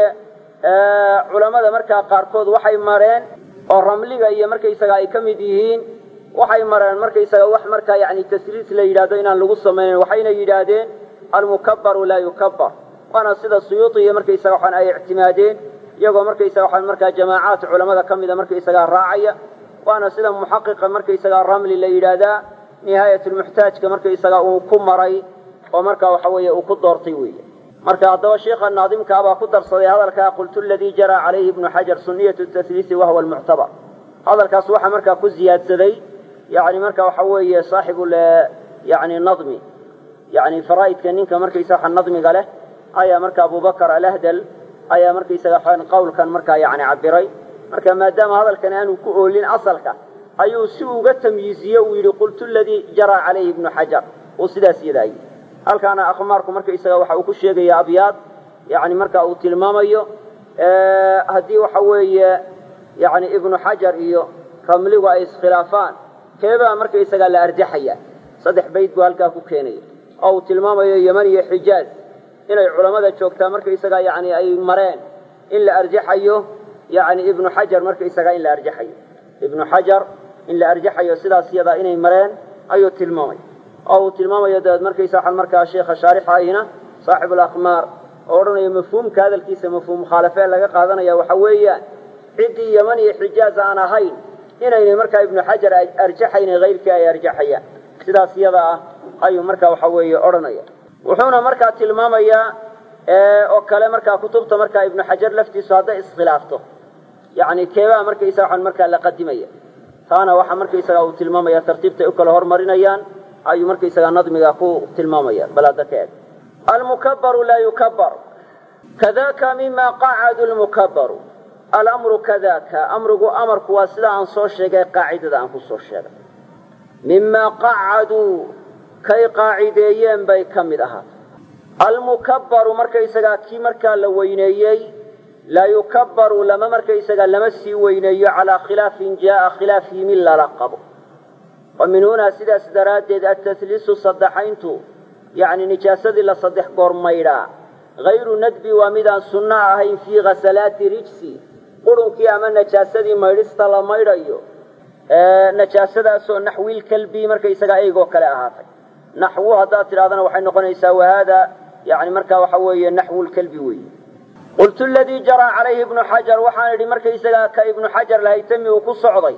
culamada markaa qaarkood waxay mareen oo ramliga iyo markaysaga ay ka mid yihiin waxay mareen markaysaga wax markaa yani tasliis la yidhaahdo inaan lagu samaynayn waxayna yidhaahdeen almukabbaru laa yukabbar waana sida suyuuti iyo markaysaga waxaan ay ictimaadeen iyagoo markaysaga waxaan markaa jamaacaat culamada ka mida markaysaga raacaya waana sida muxaqiqa markaysaga ramli la yidhaahdaa nihaayatulmuxtaajka markaysaga uu ku maray oo markaa waxa weeye uu ku doortay weeye marka haddaba sheikha naadimka abaa ku darsaday hadalkaa qultu aladii jaraa calayhi ibnu xajar suniyatu tasliisi wahuwa almuctabar hadalkaas waxaa markaa ku ziyaadsaday yani marka waxa weeye saaxibu yani nadmi yani faraa'idka ninka markaysaga waxa nadmiga leh ayaa marka abubakar alahdal ayaa markaysaga waxaan qowlkan markaa yani cabiray marka maadaama hadalkan aanu ku oolin asalka ayuu si uga tamyiiziye uu yidhi qultu aladii jaraa calayhi ibnu xajar uu sidaas yidaaye halkaana akhmaarku markaysaga waxa uu ku sheegaya abyaad yani marka uu tilmaamayo haddii waxa weeye yani ibnu xajar iyo ramligu ay iskhilaafaan keebaa markaysaga la arjaxaya saddex bayd buu halkaa ku keenaya oo uu tilmaamayo yeman iyo xijaaz inay culammada joogtaa markaysaga yani ay mareen in la arjaxayo yani ibnu xajar markaysaga in la arjaxayo ibnu xajar in la arjaxayo sidaas yadaa inay mareen ayuu tilmaamay oo uu tilmaamayo dabeed markaysa waxaan markaa sheekha shaarixa ahina saaxibu alakhmaar oo odhanayo mafhuumka hadalkiisa mafhuum mukhaalafee laga qaadanaya waxa weeyaan ciddii yeman iyo xijaaz aan ahayn inaynay markaa ibnu xajar arjaxaynin hayrkii ay arjaxayaan sidaas yada ah ayuu markaa waxa weeye odhanaya wuxuuna markaa tilmaamayaa oo kale markaa kutubta markaa ibnu xajar laftiisu hadday iskhilaafto yani keebaa markaysa waxaan markaa la qadimaya taana waxaa markaysaga uu tilmaamaya tartiibtay u kala hormarinayaan ayuu markaysaga nadmiga ku tilmaamaya bal hadda ka eg almukabbaru laa yukabbar kadaka mima qacadu lmukabbaru alamru kadaka amrigu amarku waa sida aan soo sheegay qaacidada aan ku soo sheegay mima qacaduu kay qaacideeyeen bay ka mid ahaatay almukabbaru markaysagaa kii markaa la weyneeyey laa yukabbaru lama markaysaga lama sii weyneeyo calaa khilaafin jaaa khilaaf yimin lala qabo wa min hunaa sidaas daraaddeed attasliisu saddexayntu yacni nijaasadii la saddex goor maydhaa hayru nadbi waa midaan sunno ahayn fii khasalaati rijsi qurunkii ama najaasadii maydhista la maydhayo najaasadaasoo naxwil kalbi markaysagaa eygoo kale ahaatay naxwu haddaad tidhahdana waxay noqonaysaa wahaada yani markaa waxa weeye naxwulkalbi weeye qultu aladii jaraa calayhi ibnu xajar waxaan idhi markaysagaa ka ibnu xajar lahaytami uu ku socday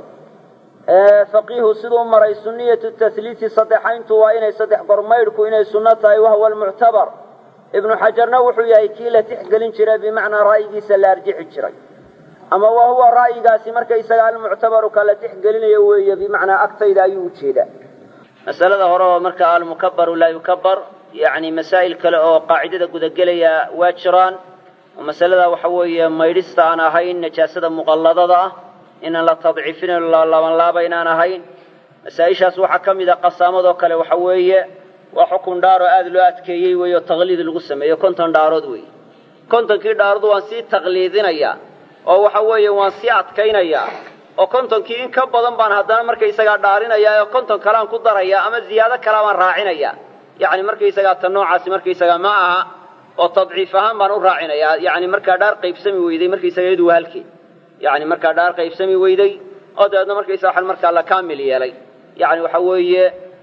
faqiihu siduu maray suniyatu tasliisi saddexayntu waa inay saddex goor maydhku inay sunno tahay wahuwa almuctabar ibnu xajarna wuxuu yahay kii la tixgelin jiray bimacnaa ra'yigiisa la arjixi jiray ama wa huwa ra'yigaasi markaysaga almuctabaru ka la tixgelinayo weeye bimacnaa agtayda ayuu ujeedaa masalada hore oo markaa almukabbaru laa yukabbar yani masaa'il kale oo qaacidada gudagelaya waa jiraan oo masalada waxa weeye maydhista aan ahayn najaasada muqalladada ah inaan la tadciifinayn la labanlaaba inaan ahayn masaa-ishaas waxaa ka mid a qasaamadoo kale waxa weeye waa xukun dhaar oo aada loo adkeeyey weeye oo taqliid lagu sameeyo konton dhaarood weeye kontonkii dhaarood waan sii taqliidinayaa oo waxa weeye waan sii adkaynayaa oo kontonkii in ka badan baan haddana markaysagaa dhaarinayaa oo konton kaleaan ku darayaa ama ziyaado kale baan raacinayaa yacni markaysagaa ta noocaasi markaysagaa ma aha oo tadciif ahaan baan u raacinayaa yacni markaa dhaar qaybsami weyday markaysaga iyadu waa halkeed yacni markaa dhaar qaybsami weyday oo dabeedna markaysaga waxaan markaa la kaamil yeelay yacni waxa weeye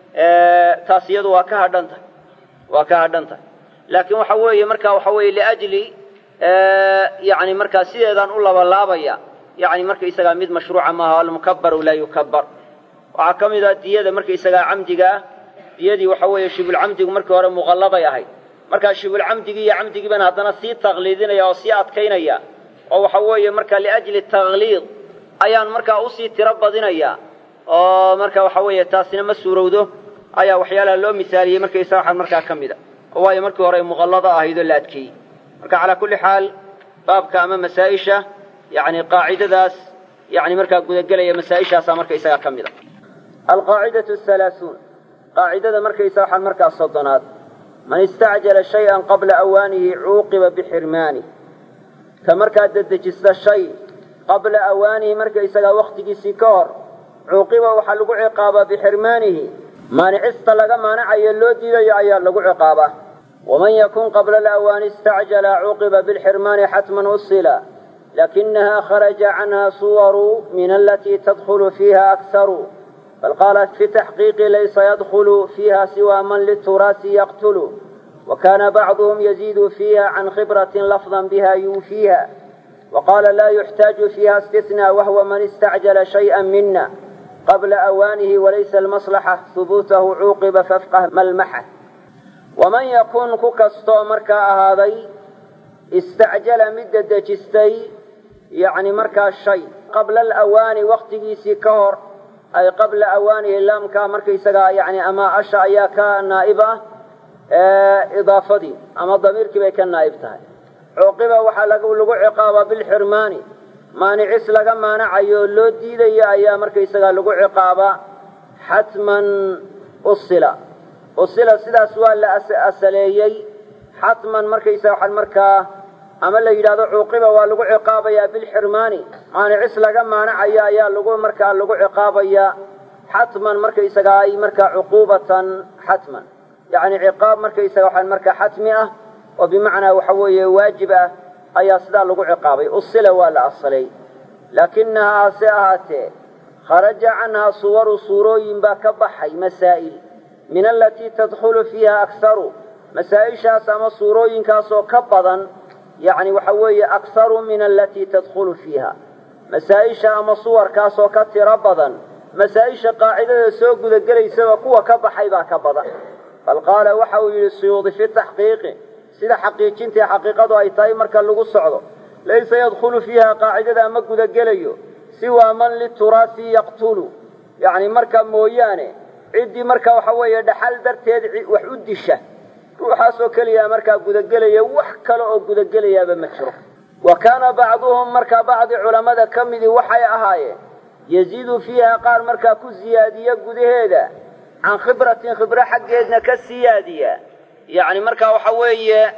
taas iyadu waa ka hadhan tahay waa ka hadhan tahay laakiin waxa weeye markaa waxa weeye liajli yani markaa sideedaan u labalaabaya yani markaysagaa mid mashruuca maaha almukabbaru laa yukabbar. waxaa ka mid a diyada markaysagaa camdiga ah, diyadii waxa weeye shibulcamdigu markii hore muqalladay ahayd, markaa shibulcamdigii iyo camdigiiban haddana sii taqliidinaya oo sii adkaynaya, oo waxa weeye markaa liajli taqliid ayaan markaa usii tiro badinaya, oo marka waxa weeye taasina ma suurowdo ayaa waxyaalaha loo misaaliyey markaysaga waxaa markaa ka mid a, oo waayo markii hore muqallada ahayd oo la adkeeyey. marka calaa kulli xaal baabka ama masaa-isha yani qaacidadaas yani markaa gudagelaya masaa-ishaasaa markaysaga ka mid a. alqaacidatu halaasuun, qaacidada markaysa waxaa markaa soddonaad: man istacjala shay-an qabla awaanihi cuuqiba bixirmaanih. ka markaa dedejista shay qabla awaanihi markaysagaa wakhtigiisii ka hor, cuuqiba waxaa lagu ciqaabaa bixirmaanihi, maanicista laga maanacayo loo diidayo ayaa lagu ciqaabaa. waman yakun qabla alawaani istacjala cuuqiba bilxirmaani xatman usila, lakinaha kharaja canha suwaru min alatii tadkhulu fiiha akharu. bal qaalat fi taxqiiqi laysa yadkhulu fiiha siwa man lituraasi yaqtulu. وكان بعضهم يزيد فيها عن خبرة لفظا بها يوفيها. وقال لا يحتاج فيها استثناء وهو من استعجل شيئا منا قبل أوانه وليس المصلحة ثبوته عوقب فافقه ملمحه. ومن يكون كوكستو مركا هذي استعجل مدة جستي يعني مركا الشيء قبل الأوان وقته سكور أي قبل أوانه لم كان مركي سقا يعني أما أشاء ياكا النائبة إضافتي أما الضمير كبه كان نائبتها. عوقبة وحا لقو عقابة بالحرمان ما نعس لقا ما نعيو اللو ديدي يا مركي سقا لقو عقابة حتما أصلا أصلا سيدا سؤال لأسليي حتما مركي سقا المركا أما اللي يلاد عوقبة ولقو عقابة يا بالحرمان ما نعس لقا ما نعيو يا لقو مركا لقو عقابة يا حتما مركي سقا أي مركا عقوبة حتما يعني عقاب مركي سقا المركا حتمئة وبمعنى وحوية واجبة أي أصدار لقو عقابي أصلا ولا أصلي لكنها ساهات خرج عنها صور صوروين باكبحي مسائل من التي تدخل فيها أكثر مسائل شاسم صوروين كاسو كبضا يعني وحوية أكثر من التي تدخل فيها مسائل شام صور كاسو كتربضا مسائل قاعدة سوق ذكري سوى قوة كبحي باكبضا بل قال وحوي السيوط في التحقيق sida xaqiijinta xaqiiqadu ay tahay marka lagu socdo laysa yadkhulu fiha qaa'idada ama guda gelayo siwa man lituraasi yaqtulu yani marka mooyaane cidi marka waxa weeye dhaxal darteed wax u disha ruuxaas oo kaliya marka guda gelaya wax kale oo guda gelayaaba ma jiro. wa kana ba'dhum marka ba'di culimada kamidi waxay ahaayeen yaziidu fiha qaar marka ku ziyaadiya gudaheeda aan khibratin khibra xaqeedna ka siyaadiya يعني مركا وحوية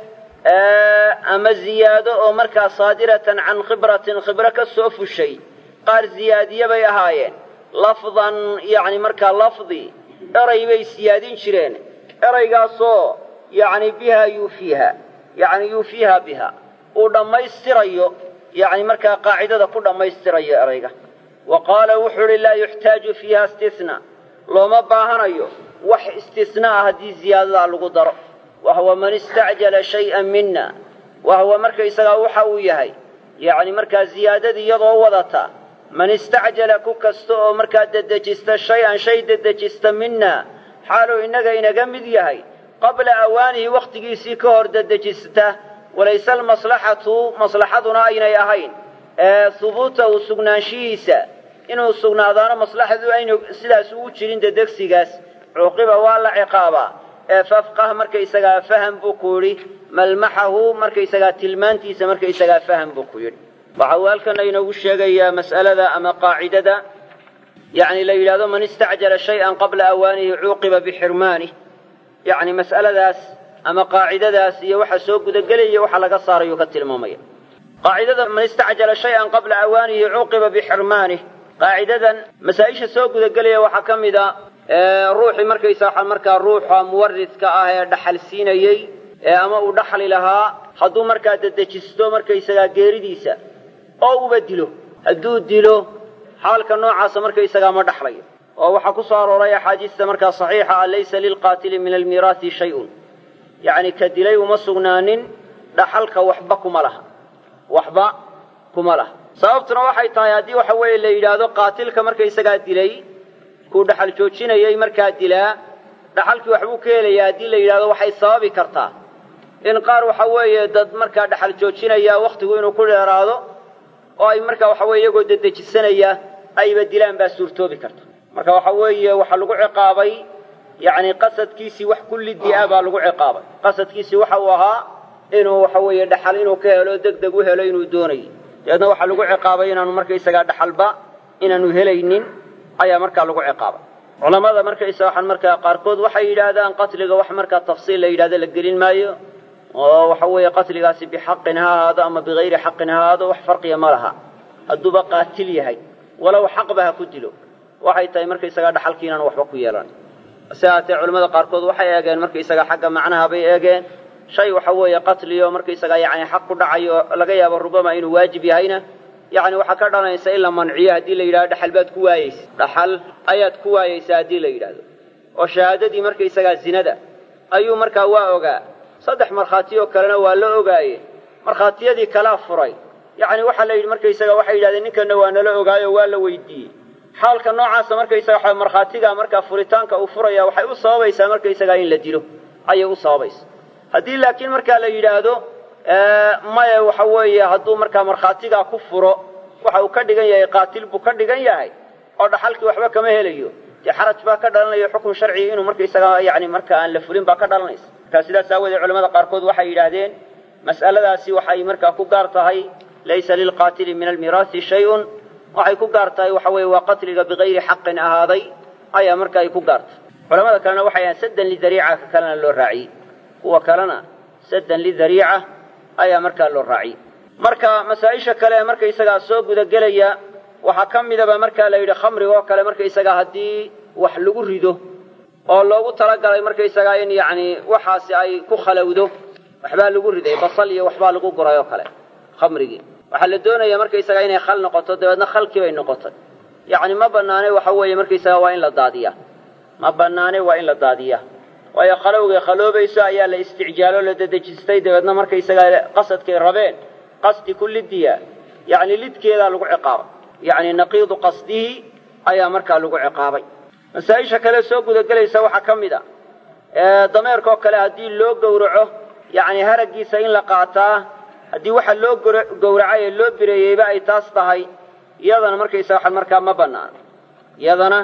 أما زيادة أو مركا صادرة عن خبرة خبرة كالسوف الشيء قال زيادية بيهاين لفظا يعني مركا لفظي أري بي سيادين شرين أري قاسو يعني بها يوفيها يعني يوفيها بها ولما يستريو يعني مركا قاعدة كل ما يستريو أريقا. وقال وحر لا يحتاج فيها استثناء لو ما باهنيو وح استثناء هذه زيادة على القدر وهو من استعجل شيئا منا وهو مركز سلاوحويه يعني مركز زيادة يضو وضطا من استعجل كوكستو مركز ددجست شيئا شيء ددجست منا حاله إنك إنك مذيهي قبل أوانه وقت سيكور ددجسته وليس المصلحة مصلحتنا أين يهين آه ثبوته سقناشيسا إنه سقنادان مصلحة أين سلاسو تشرين ددكسيغاس عقبة ولا عقابة فافقه مركا إساقا فهم بكوري ملمحه مركا إساقا تلمانتيسا مركا إساقا فهم بكوري. وحوال كان لينو الشيء مسألة ذا أما قاعدة ذا يعني ليلاد من استعجل شيئا قبل أوانه عوقب بحرمانه يعني مسألة ذا أما قاعدة ذا سيوحى سوق ذقلي يوحى لك صار يكتل المومية. قاعدة ذا من استعجل شيئا قبل أوانه عوقب بحرمانه قاعدة ذا مسائش سوق ذقلي وحكم ذا ruuxi markaysa waxa marka ruuxa muwarridka ah ee dhaxal siinayay ee ama uu dhaxali lahaa haduu marka dadejisto markaysa geeridiisa oo uu badilo haduu dilo xaalka noocaas markaysa ma dhaxlayo oo waxa ku soo arooray xadiista marka saxiixa laysa lil qatil min al mirathi shay'un yani ka dilay uma sugnaanin dhaxalka waxba kuma laha waxba kuma laha sababtuna waxay tahay haddii waxa weeye la yidhaahdo qaatilka markaysagaa dilay kuu dhaxal joojinayay markaa dilaa dhaxalkii waxbuu ka helayaa haddii la yidhahdo waxay sababi kartaa in qaar waxa weeye dad markaa dhaxal joojinaya wakhtigu inuu ku dheeraado oo ay markaa waxa weye iyagoo dedejisanaya ayba dilaan baa suurtoobi karta marka waxa weeye waxaa lagu ciqaabay yacni qasadkiisii wax kulli di'a baa lagu ciqaabay qasadkiisii waxa uu ahaa inuu waxa weeye dhaxal inuu ka helo deg deg u helo inuu doonayo dabeedna waxaa lagu ciqaabay inaanu markaysagaa dhaxalba inaanu helaynin ayaa markaa lagu ciqaabay culamada markaysa waxaan markaa qaarkood waxay yidhaahdaan qatliga wax markaa tafsiil la yidhahdo la gelin maayo oo waxa weeye qatligaasi bixaqin ha ahaado ama bigayri xaqin ha ahaado wax farqiya ma laha hadduuba qaatil yahay walow xaqba ha ku dilo waxay tahay markaysagaa dhaxalkii inaan waxba ku yeelan se haatee culamada qaarkood waxay eegeen markaysagaa xagga macnaha bay eegeen shay waxa weeye qatliyo markaysagaa yacni xaq ku dhacayo laga yaabo rubama inuu waajib yahayna yacni waxaa ka dhalanaysa in la manciyo haddii la yidhahdo dhaxal baad ku waayeysa dhaxal ayaad ku waayeysaa haddii la yidhaahdo oo shahaadadii markaysagaa zinada ayuu markaa waa ogaa saddex markhaati oo kalena waa la ogaaye markhaatiyadii kalaa furay yacni waxaa la yidhi markaysaga waxay yidhahdeen ninkanna waa nala ogaayo waa la weydiiyey xaalka noocaasa markaysaga waxa markhaatiga markaa furitaanka uu furaya waxay u sababaysaa markaysagaa in la dilo ayay u sababaysa haddii laakiin markaa la yidhaahdo maya waxa weeye hadduu markaa markhaatigaa ku furo waxa uu ka dhigan yahay qaatil buu ka dhigan yahay oo dhaxalkii waxba kama helayo dee xaraj baa ka dhalanaya xukun sharciga inuu markaysagaa yani marka aan la fulin baa ka dhalanaysa markaa sidaas aawoodee culamada qaarkood waxay yidhaahdeen mas'aladaasi waxay markaa ku gaar tahay laysa lilqaatili min almiraasi shay-un waxay ku gaar tahay waxa weeye waa qatliga bigayri xaqin ahaaday ayaa marka ay ku gaartay culamada kalena waxay ahayn saddan lidariica ka kalena loo raaciyey kuwa kalena saddan lidariica ayaa markaa loo raaciyey marka masaa-isha kale ee markaysagaa soo gudagelaya waxaa ka midaba markaa la yidhi khamriga oo kale markaysagaa haddii wax lagu rido oo loogu talagalay markaysagaa in yacni waxaasi ay ku khalowdo waxbaa lagu riday basal iyo waxbaa lagu guray oo kale khamrigii waxaa la doonaya markaysagaa inay khal noqoto dabeedna khalkii bay noqotay yacni ma bannaane waxa weeye markaysagaa waa in la daadiyaa ma bannaane waa in la daadiyaa waayo khalowgay khaloobayso ayaa la isticjaalo la dedejistay dabeedna markaysagaa qasadkay rabeen qasdi ku liddiya yacni lidkeedaa lagu ciqaabay yacni naqiidu qasdihi ayaa markaa lagu ciqaabay masaa-isha kale soo gudagelaysa waxaa ka mid a dameerkaoo kale haddii loo gowraco yacni haraggiisa in la qaataa haddii waxa loo gowracay ee loo bireeyeyba ay taas tahay iyadana markaysa waxa markaa ma bannaana iyadana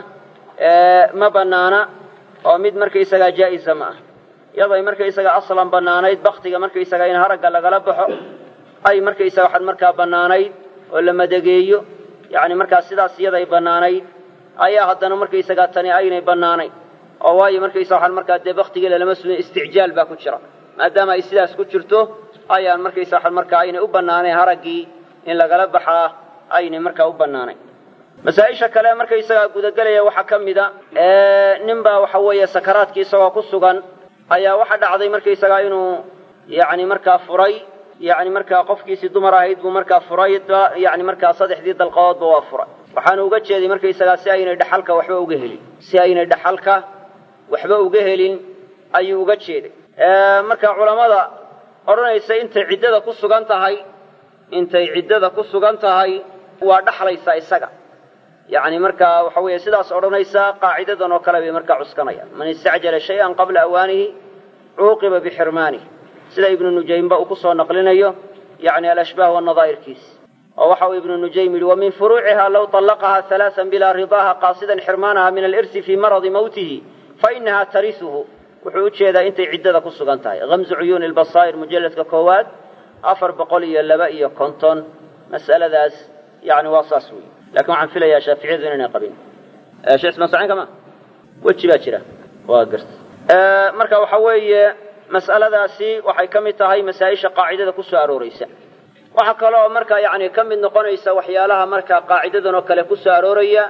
ma bannaana oo mid markaysagaa jaa'isa ma ah iyaday markaysagaa aslan bannaanayd baktiga markaysagaa in haragga lagala baxo ay markaysaga waxaad markaa bannaanayd oo la madageeyo yacni markaa sidaas iyaday bannaanayd ayaa haddana markaysagaa tani aynay bannaanayn oo waayo markaysa waxaan markaa dee baktigii lalama sugin isticjaal baa ku jira maadaama ay sidaas ku jirto ayaan markaysa waxaan markaa aynay u bannaanayn haraggii in lagala baxaa aynay markaa u bannaanayn masaa-isha kale markaysagaa gudagelaya waxaa ka mida nin baa waxa weeye sakaraadkii isagoo ku sugan ayaa waxa dhacday markaysagaa inuu yacni markaa furay yacni markaa qofkiisii dumar ahayd buu markaa furay yacni markaa saddexdii dalqadoodba waa furay waxaanu uga jeeday markaysagaa si aynay dhaxalka waxba uga helin si aynay dhaxalka waxba uga helin ayuu uga jeeday marka culammada odhanaysa intay ciddada ku sugan tahay intay ciddada ku sugan tahay waa dhaxlaysaa isaga yacni markaa waxa weeye sidaas odhanaysaa qaacidadan oo kale bay markaa cuskanayaan man istacjala shay-an qabla awaanihi cuuqiba bixirmaanihi sida ibnu nujaymba uu ku soo naqlinayo yacni alashbaah wanadaa'irkiis oo waxa uu ibnu nujaym yidhi wa min furuuciha low طallaqahaa halaaثan bilaa ridaaha qaasidan xirmaanaha min alirsi fii maradi mawtihi fainaha tarisuhu wuxuu u jeedaa intay ciddada ku sugan tahay hamzu cuyuuni albasaa'ir mujalladka koowaad afar boqol iyo laba iyo konton mas'aladaas yacni waa saas weeye lakin waxaan filayaa shaaficiyadu inaynay qabin sheekh ismaan saciin kama weji baa jira waa garta marka waxa weeye mas'aladaasi waxay ka mid tahay masaa-isha qaacidada ku soo arooraysa waxaa kaloo markaa yacni ka mid noqonaysa waxyaalaha markaa qaacidadan oo kale ku soo arooraya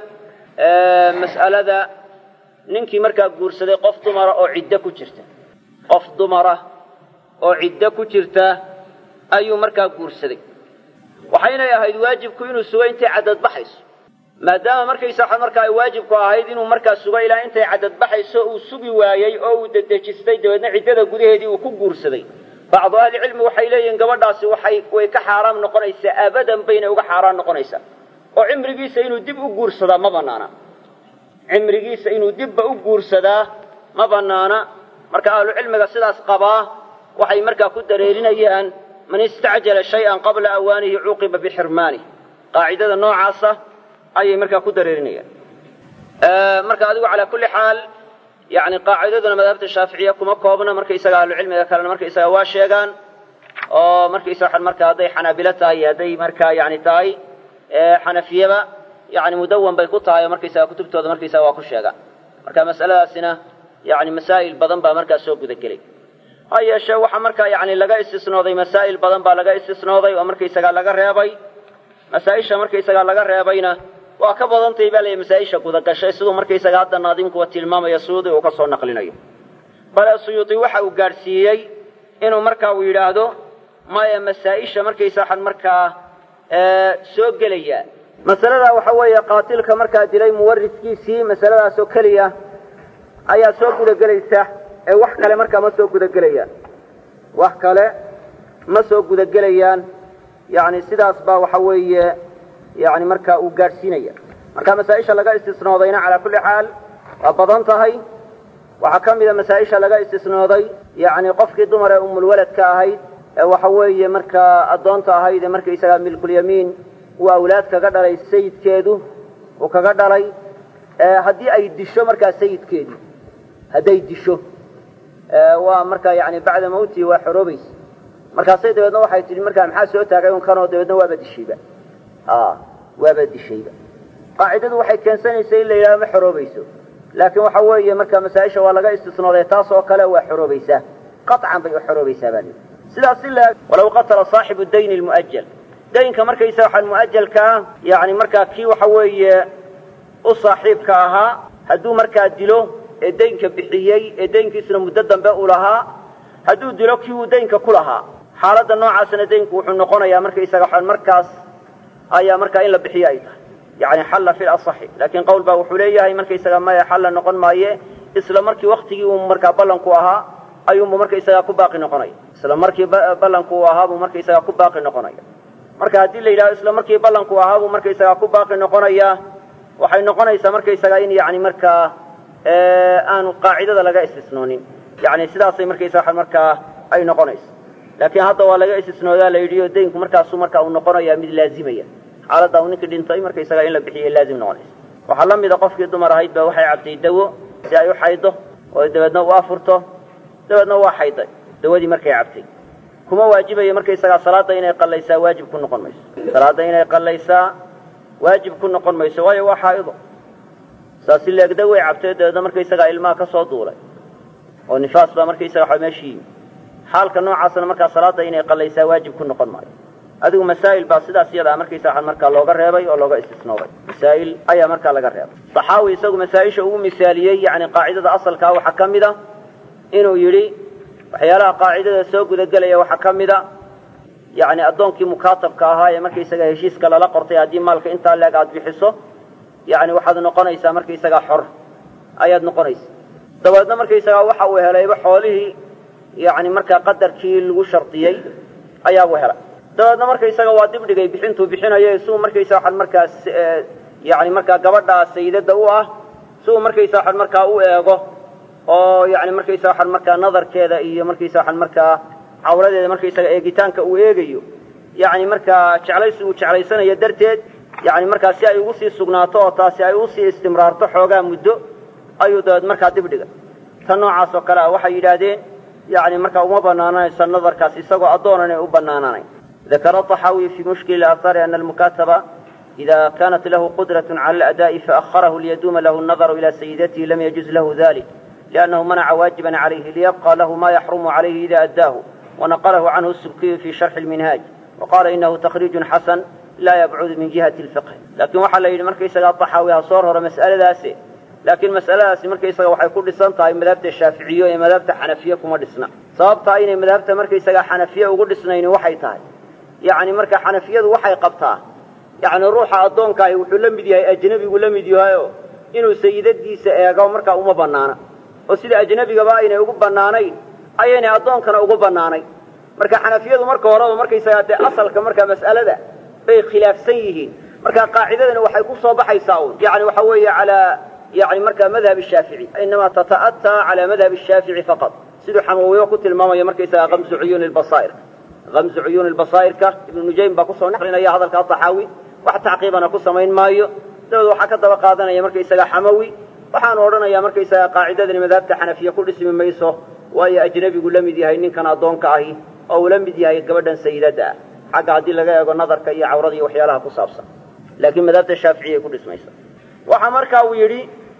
mas'alada ninkii markaa guursaday qof dumara oo ciddo ku jirta qof dumara oo ciddo ku jirta ayuu markaa guursaday waxaynay ahayd waajibku inuu sugo intay cadadbaxayso maadaama markaysa waxa markaa ay waajibku ahayd inuu markaa sugo ilaa intay cadadbaxayso uu sugi waayey oo uu dedejistay dabeedna ciddada gudaheedii uu ku guursaday bacdu ahli cilmi waxay leeyihiin gabadhaasi waxay way ka xaaraam noqonaysaa abadan bayna uga xaaraan noqonaysaa oo cimrigiisa inuu dib u guursadaa ma banaana cimrigiisa inuu dibba u guursadaa ma banaana marka ahlu cilmiga sidaas qabaa waxay markaa ku dareerinayaan man istacjala shay'an qabla awaanihi cuuqiba bixirmaanihi qaacidada noocaasa ayay markaa ku dareerinayaan marka adigu calaa kulli xaal yani qaacidaduna madhabta shaaficiya kuma koobna markaysaga ahlu cilmiga kalena markaysaga waa sheegaan oo markaysaga markaa hadday xanaabilo tahay iyo hadday markaa yani tahay xanafiyaba yani mudawan bay ku tahay oo markaysaga kutubtooda markaysaga waa ku sheegaan marka mas'aladaasina yani masaa'il badan baa markaa soo gudagelay ha yeeshee waxaa markaa yani laga istisnooday masaa'il badan baa laga istisnooday oo markaysaga laga reebay masaa-isha markaysaga laga reebayna waa ka badantahay baa lay masaa-isha gudagashay siduu markaysaga hadda naadimkuwa tilmaamaya suyuudi uu ka soo naqlinayo bale suyuudi waxa uu gaadhsiiyey inuu markaa uu yidhaahdo maya masaa-isha markaysaga markaa soo gelaya masalada waxa weeye qaatilka markaa dilay muwariskiisii masaladaasoo keliya ayaa soo gudagelaysa ee wax kale markaa ma soo gudagelayaan wax kale ma soo gudagelayaan yani sidaas baa waxa weeye yani markaa uu gaadhsiinaya marka masaa-isha laga istisnoodayna calaa kulli xaal waa badan tahay waxaa ka mida masaa-isha laga istisnooday yani qofkii dumar ee umulwaladka ahayd ee waxa weeye markaa addoonta ahayd ee markaysagaa milkulyamiin uu awlaad kaga dhalay sayidkeedu uu kaga dhalay haddii ay disho markaa sayidkeedii hadday disho waa markaa yani bacda mawtihi waa xoroobaysa markaasay dabeedna waxay tihi markaa maxaa soo taagay un kanoo dabeedna waaba dishayba waaba dishayba qaacidadu waxay keensanaysa in la yidhahdo ma xoroobayso laakiin waxa weeye markaa masaa-isha waa laga istisnooday taas oo kale waa xoroobaysaa qaطcan bay u xoroobaysaa baa lii sidaas si la walaw qatala saaxibu dayni lmu'ajal daynka markaysa waxaan mu'ajalkaa yani markaa kii waxa weeye u saaxiibka ahaa hadduu markaa dilo ee daynka bixiyey ee daynkiisuna muddo dambe u lahaa hadduu dilo kii uu daynka ku lahaa xaaladda noocaasna daynku wuxuu noqonayaa markaysaga waxaan markaas ayaa markaa in la bixiyo ay tahay yani xalla fi lasaxi laakiin qowl baa wuxuu leeyahay markaysaga maya xalla noqon maaye isla markii waktigii uu markaa ballanku ahaa ayuunbu markaysagaa ku baaqi noqonaya isla markii ballanku uu ahaabuu markaysagaa ku baaqi noqonaya marka haddii la yidhahdo isla markii ballanku ahaabuu markaysagaa ku baaqi noqonayaa waxay noqonaysaa markaysagaa in yani markaa aanu qaacidada laga istisnoonin yani sidaasay markaysaga markaa ay noqonaysa laakiin hadda waa laga istisnoodaa la yidhi oo daynku markaasu markaa uu noqonayaa mid laazimaya xaaladda uu ninkii dhintay markaysaga in la bixiyo laazim noqonaysa waxaa la mida qofkii dumar ahayd ba waxay cabtay dawo si ay u xaydo oo dabeedna u afurto dabeedna waa xayday dawadii markay cabtay kuma waajibayo markaysagaa salaada inay qallaysaa waajib ku noqon mayso salaada inay qallaysaa waajib ku noqon mayso waayo waa xaa'ido saasi leeg daway cabtay dabeedna markaysagaa ilmaha ka soo duulay oo nifaas baa markaysaga waxa meeshii yimi xaalka noocaasna markaa salaada inay qallaysaa waajib ku noqon maayo adigu masaa'il baa sidaas iyadaa markaysaga markaa looga reebay oo looga istisnooday masaa'il ayaa markaa laga reebay saxaawi isagu masaa-isha ugu misaaliyey yani qaacidada asalkaa waxaa ka mid a inuu yidhi waxyaalaha qaacidada soo gudagelaya waxaa ka mid a yani addoonkii mukaatabka ahaa ee markaysaga heshiiska lala qortay haddii maalka intaa leeg aad bixiso yani waxaad noqonaysaa markaysagaa xor ayaad noqonaysa dabeedna markaysagaa waxa uu helayba xoolihii yani markaa qadarkii lagu shardiyey ayaabuu helay dabeedna markaysaga waa dibdhigay bixintuu bixinayo siuu markaysa waxaan markaas yani markaa gabadhaa sayidada u ah siuu markaysa waxaan markaa u eego oo yani markaysa waxaan markaa nadarkeeda iyo markaysa waxaan markaa cawradeeda markaysaga eegitaanka uu eegayo yani markaa jeclaysi uu jeclaysanayo darteed yani markaa si ay ugu sii sugnaato oo taasi ay usii istimraarto xoogaa muddo ayuu dabeed markaa dibdhiga tan noocaas oo kale ah waxay yidhaahdeen yani markaa uma banaananayso nadarkaas isagoo addoonan ay u banaananayn dakara طaxaawiy fi mushkil aaaari ana almukaataba ida kanat lahu qudraة cala اladaaءi faأharahu liyaduuma lahu الnadaru ila sayidatihi lam yajuz lahu dalik liأnnahu manaca waajiba calayhi liyabqa lahu ma yaxrumu calayhi ida addaahu wanaqalahu canhu الsubkiyu fi sharxi اlminhaaj waqala inahu takriiju xasan laa yabcudu min jihati اlfiqh lakin waxaa la yidhi markaysagaa طaxaawi ha soo roro mas'aladaasi laakiin mas'aladaasi markaysaga waxay ku dhisan tahay madhabta shaaficiyo ee madhabta xanafiye kuma dhisna sababtaa inay madhabta markaysagaa xanafiye ugu dhisnayni waxay tahay yani marka xanafiyadu waxay qabtaa yani ruuxa addoonkaahi wuxuu la mid yahay ajnabigu la mid yahayo inuu sayidadiisa eego markaa uma banaana oo sida ajnabigaba aynay ugu banaanayn ayaynay addoonkana ugu banaanayn marka xanafiyadu marka horeba markaysagaa dee asalka markaa mas'alada bay khilaafsan yihiin marka qaacidadana waxay ku soo baxaysaa uun yani waxa weeye calaa yani markaa madhab shaafici inamaa tata'ataa calaa madhab shaafici faqad siduu xamawiyo ku tilmaamayo markaysagaa kamsu cuyuuni lbasaa'irka kamsu cuyuuni lbasaa'irka ibnu nujaym baa kusoo naqlinaya hadalka taxaawi wax tacqiibana ku samayn maayo dabeed waxaa ka daba qaadanaya markaysagaa xamawi waxaanu odhanayaa markaysagaa qaacidadani madhabta xanafiya ku dhismi mayso waayo ajnabigu la mid yahay ninkan addoonka ahi oo uu la mid yahay gabadhan sayidadda ah xagga haddii laga eego nadarka iyo cawrada iyo waxyaalaha ku saabsan laakiin madhabta shaaficiyay ku dhismaysa waxaa marka uu yidhi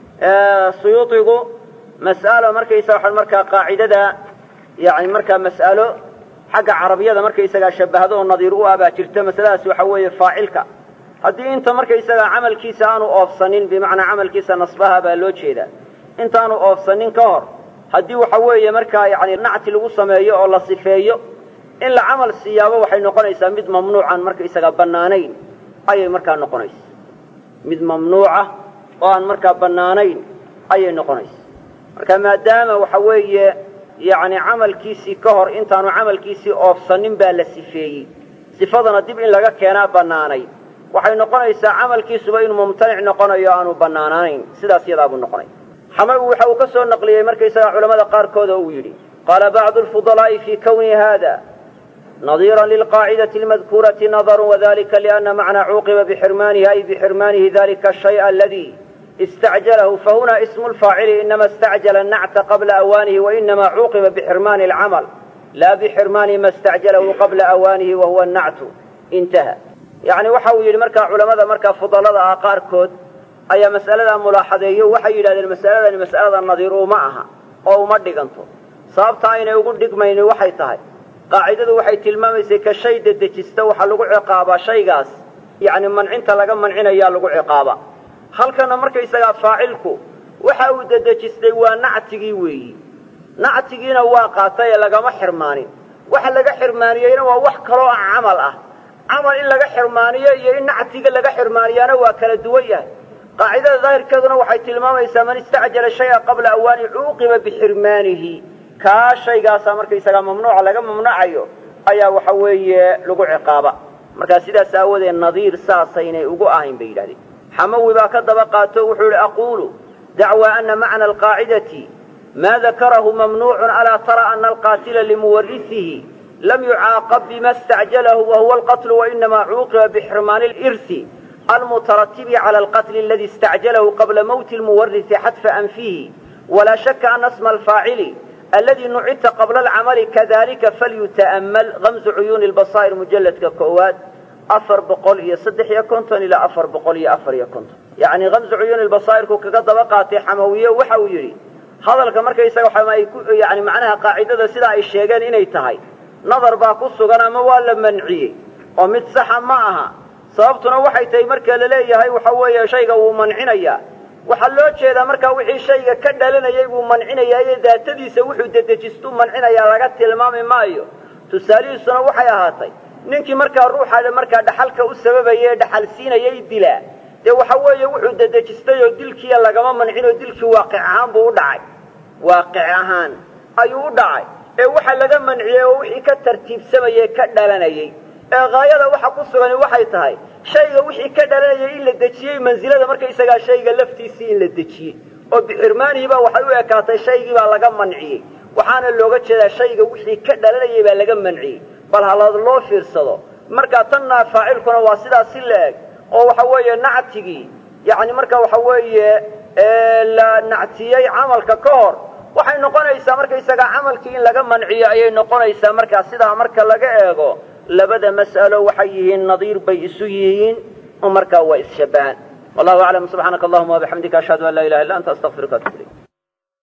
suyuuطigu mas'alo markaysaga waxaan markaa qaacidada yani markaa mas'alo xagga carabiyada markaysagaa shabahdo oo nadiir u ah baa jirta masaladaasi waxa weeye faacilka haddii inta markaysagaa camalkiisa aanu oofsanin bimacnaa camalkiisa nasbaha baa loo jeedaa intaanu oofsanin ka hor haddii waxa weeye markaa yani nacti lagu sameeyo oo la sifeeyo in la camal siiyaaba waxay noqonaysaa mid mamnuucan markaysagaa bannaanayn ayay markaa noqonaysa mid mamnuuca oo aan markaa bannaanayn ayay noqonaysa marka maadaama waxa weeye yani camalkiisii ka hor intaanu camalkiisii oofsanin baa la sifeeyey sifadana dib in laga keenaa bannaanay waxay noqonaysaa camalkiisuba inuu mumtanic noqonayo aanu bannaanaanayn sidaas yadaabuu noqonay xamawi waxa uu ka soo naqliyey markaysagaa culamada qaarkood oo uu yidhi qaala bacdu alfudalaa'i fii kawni hada nadiiran lilqaacidati almadkuurati nadarun wadalika lianna macnaa cuuqiba bixirmaanihi ay bixirmaanihi dalika ashay'a aladii istacjalahu fahuna ismu lfaacili inama istacjala annacta qabla awaanihi wainama cuuqiba bixirmaani alcamal laa bixirmaani ma istacjalahu qabla awaanihi wahuwa annactu intaha yani waxa uu yidhi markaa culamada markaa fudalada ah qaarkood ayaa mas'aladaa mulaaxadeeyo waxay yidhahdeen mas'aladani mas'alada nadiir uma aha oo uma dhiganto sababta aynay ugu dhigmaynin waxay tahay qaacidadu waxay tilmaamaysay ka shay dedejista waxa lagu ciqaabaa shaygaas yani mancinta laga mancinayaa lagu ciqaaba halkana markaysagaa faacilku waxa uu dedejistay waa nactigii weeyi nactigiina waa qaatay ee lagama xirmaanin waxa laga xirmaaniyeyna waa wax kaloo ah camal ah camal in laga xirmaaniyo iyo in nactiga laga xirmaaniyaana waa kala duwan yahay qaacidada daahirkeeduna waxay tilmaamaysaa man istacjala shay'a qabla awaani cuuqiba bixirmaanihi kaa shaygaasaa markaysagaa mamnuuca laga mamnuucayo ayaa waxa weeye lagu ciqaaba markaa sidaas aawadeed nadiir saasaynay ugu ahayn bay yidhahdeen xamawi baa ka daba qaato wuxuu yihi aquulu dacwa ana macna alqaacidati ma dakarahu mamnuucun alaa tara ana alqaatila limuwarisihi lam yucaaqab bima istacjalahu wahuwa alqatlu wainama cuuqiba bixirmaani alirsi almutaratibi cala alqatli aladi istacjalahu qabla mawti lmuwarisi xadfa anfihi walaa shaka ana sma alfaacili aladi nucita qabla alcamali kadalika falyuta'ammal gamzu cuyuuni lbasaa'ir mujalladka koowaad afar boqol iyo saddex iyo konton ilaa afar boqol iyo afar iyo konton yacni gamzu cuyuuni lbasaa'irku kaga daba qaatay xamawiye waxa uu yidhi hadalka markaysaga waxa ay ku yani macnaha qaacidada sida ay sheegeen inay tahay nadar baa ku sugan ama waa la manciyey oo mid saxa ma aha sababtuna waxay tahay marka la leeyahay waxa weeye shayga wuu mancinayaa waxaa loo jeedaa markaa wixii shayga ka dhalanayay buu mancinayaa iyo daatadiisa wuxuu dedejistuu mancinayaa laga tilmaami maayo tusaalihiisuna waxay ahaatay ninkii markaa ruuxa markaa dhaxalka u sababayay ee dhaxal siinayay dilaa dee waxa weeye wuxuu dedejistay oo dilkiiya lagama mancin oo dilkii waaqic ahaan buu u dhacay waaqic ahaan ayuu u dhacay ee waxa laga manciyey oo wixii ka tartiibsamayey ka dhalanayay ee haayada waxa ku sugan waxay tahay shayga wixii ka dhalanayay in la dejiyey mansilada markaysagaa shayga laftiisii in la dejiyey oo bixirmaanihi baa waxay u ekaatay shaygii baa laga manciyey waxaana looga jeedaa shayga wixii ka dhalanayay baa laga manciyey bal halad loo fiirsado markaa tannaa faacilkuna waa sidaas si la eg oo waxa weeye nactigii yani marka waxa weeye la nactiyey camalka ka hor waxay noqonaysaa markaysagaa camalkii in laga manciyo ayay noqonaysaa markaa sidaa marka laga eego labada mas'alo waxay yihiin nadiir bay isu yihiin oo markaa waa isshabahan wallahu aclam subxaanaka allahuma wabixamdika ashhadu an laa ilaha illa anta astaqfiruka atubu ilayk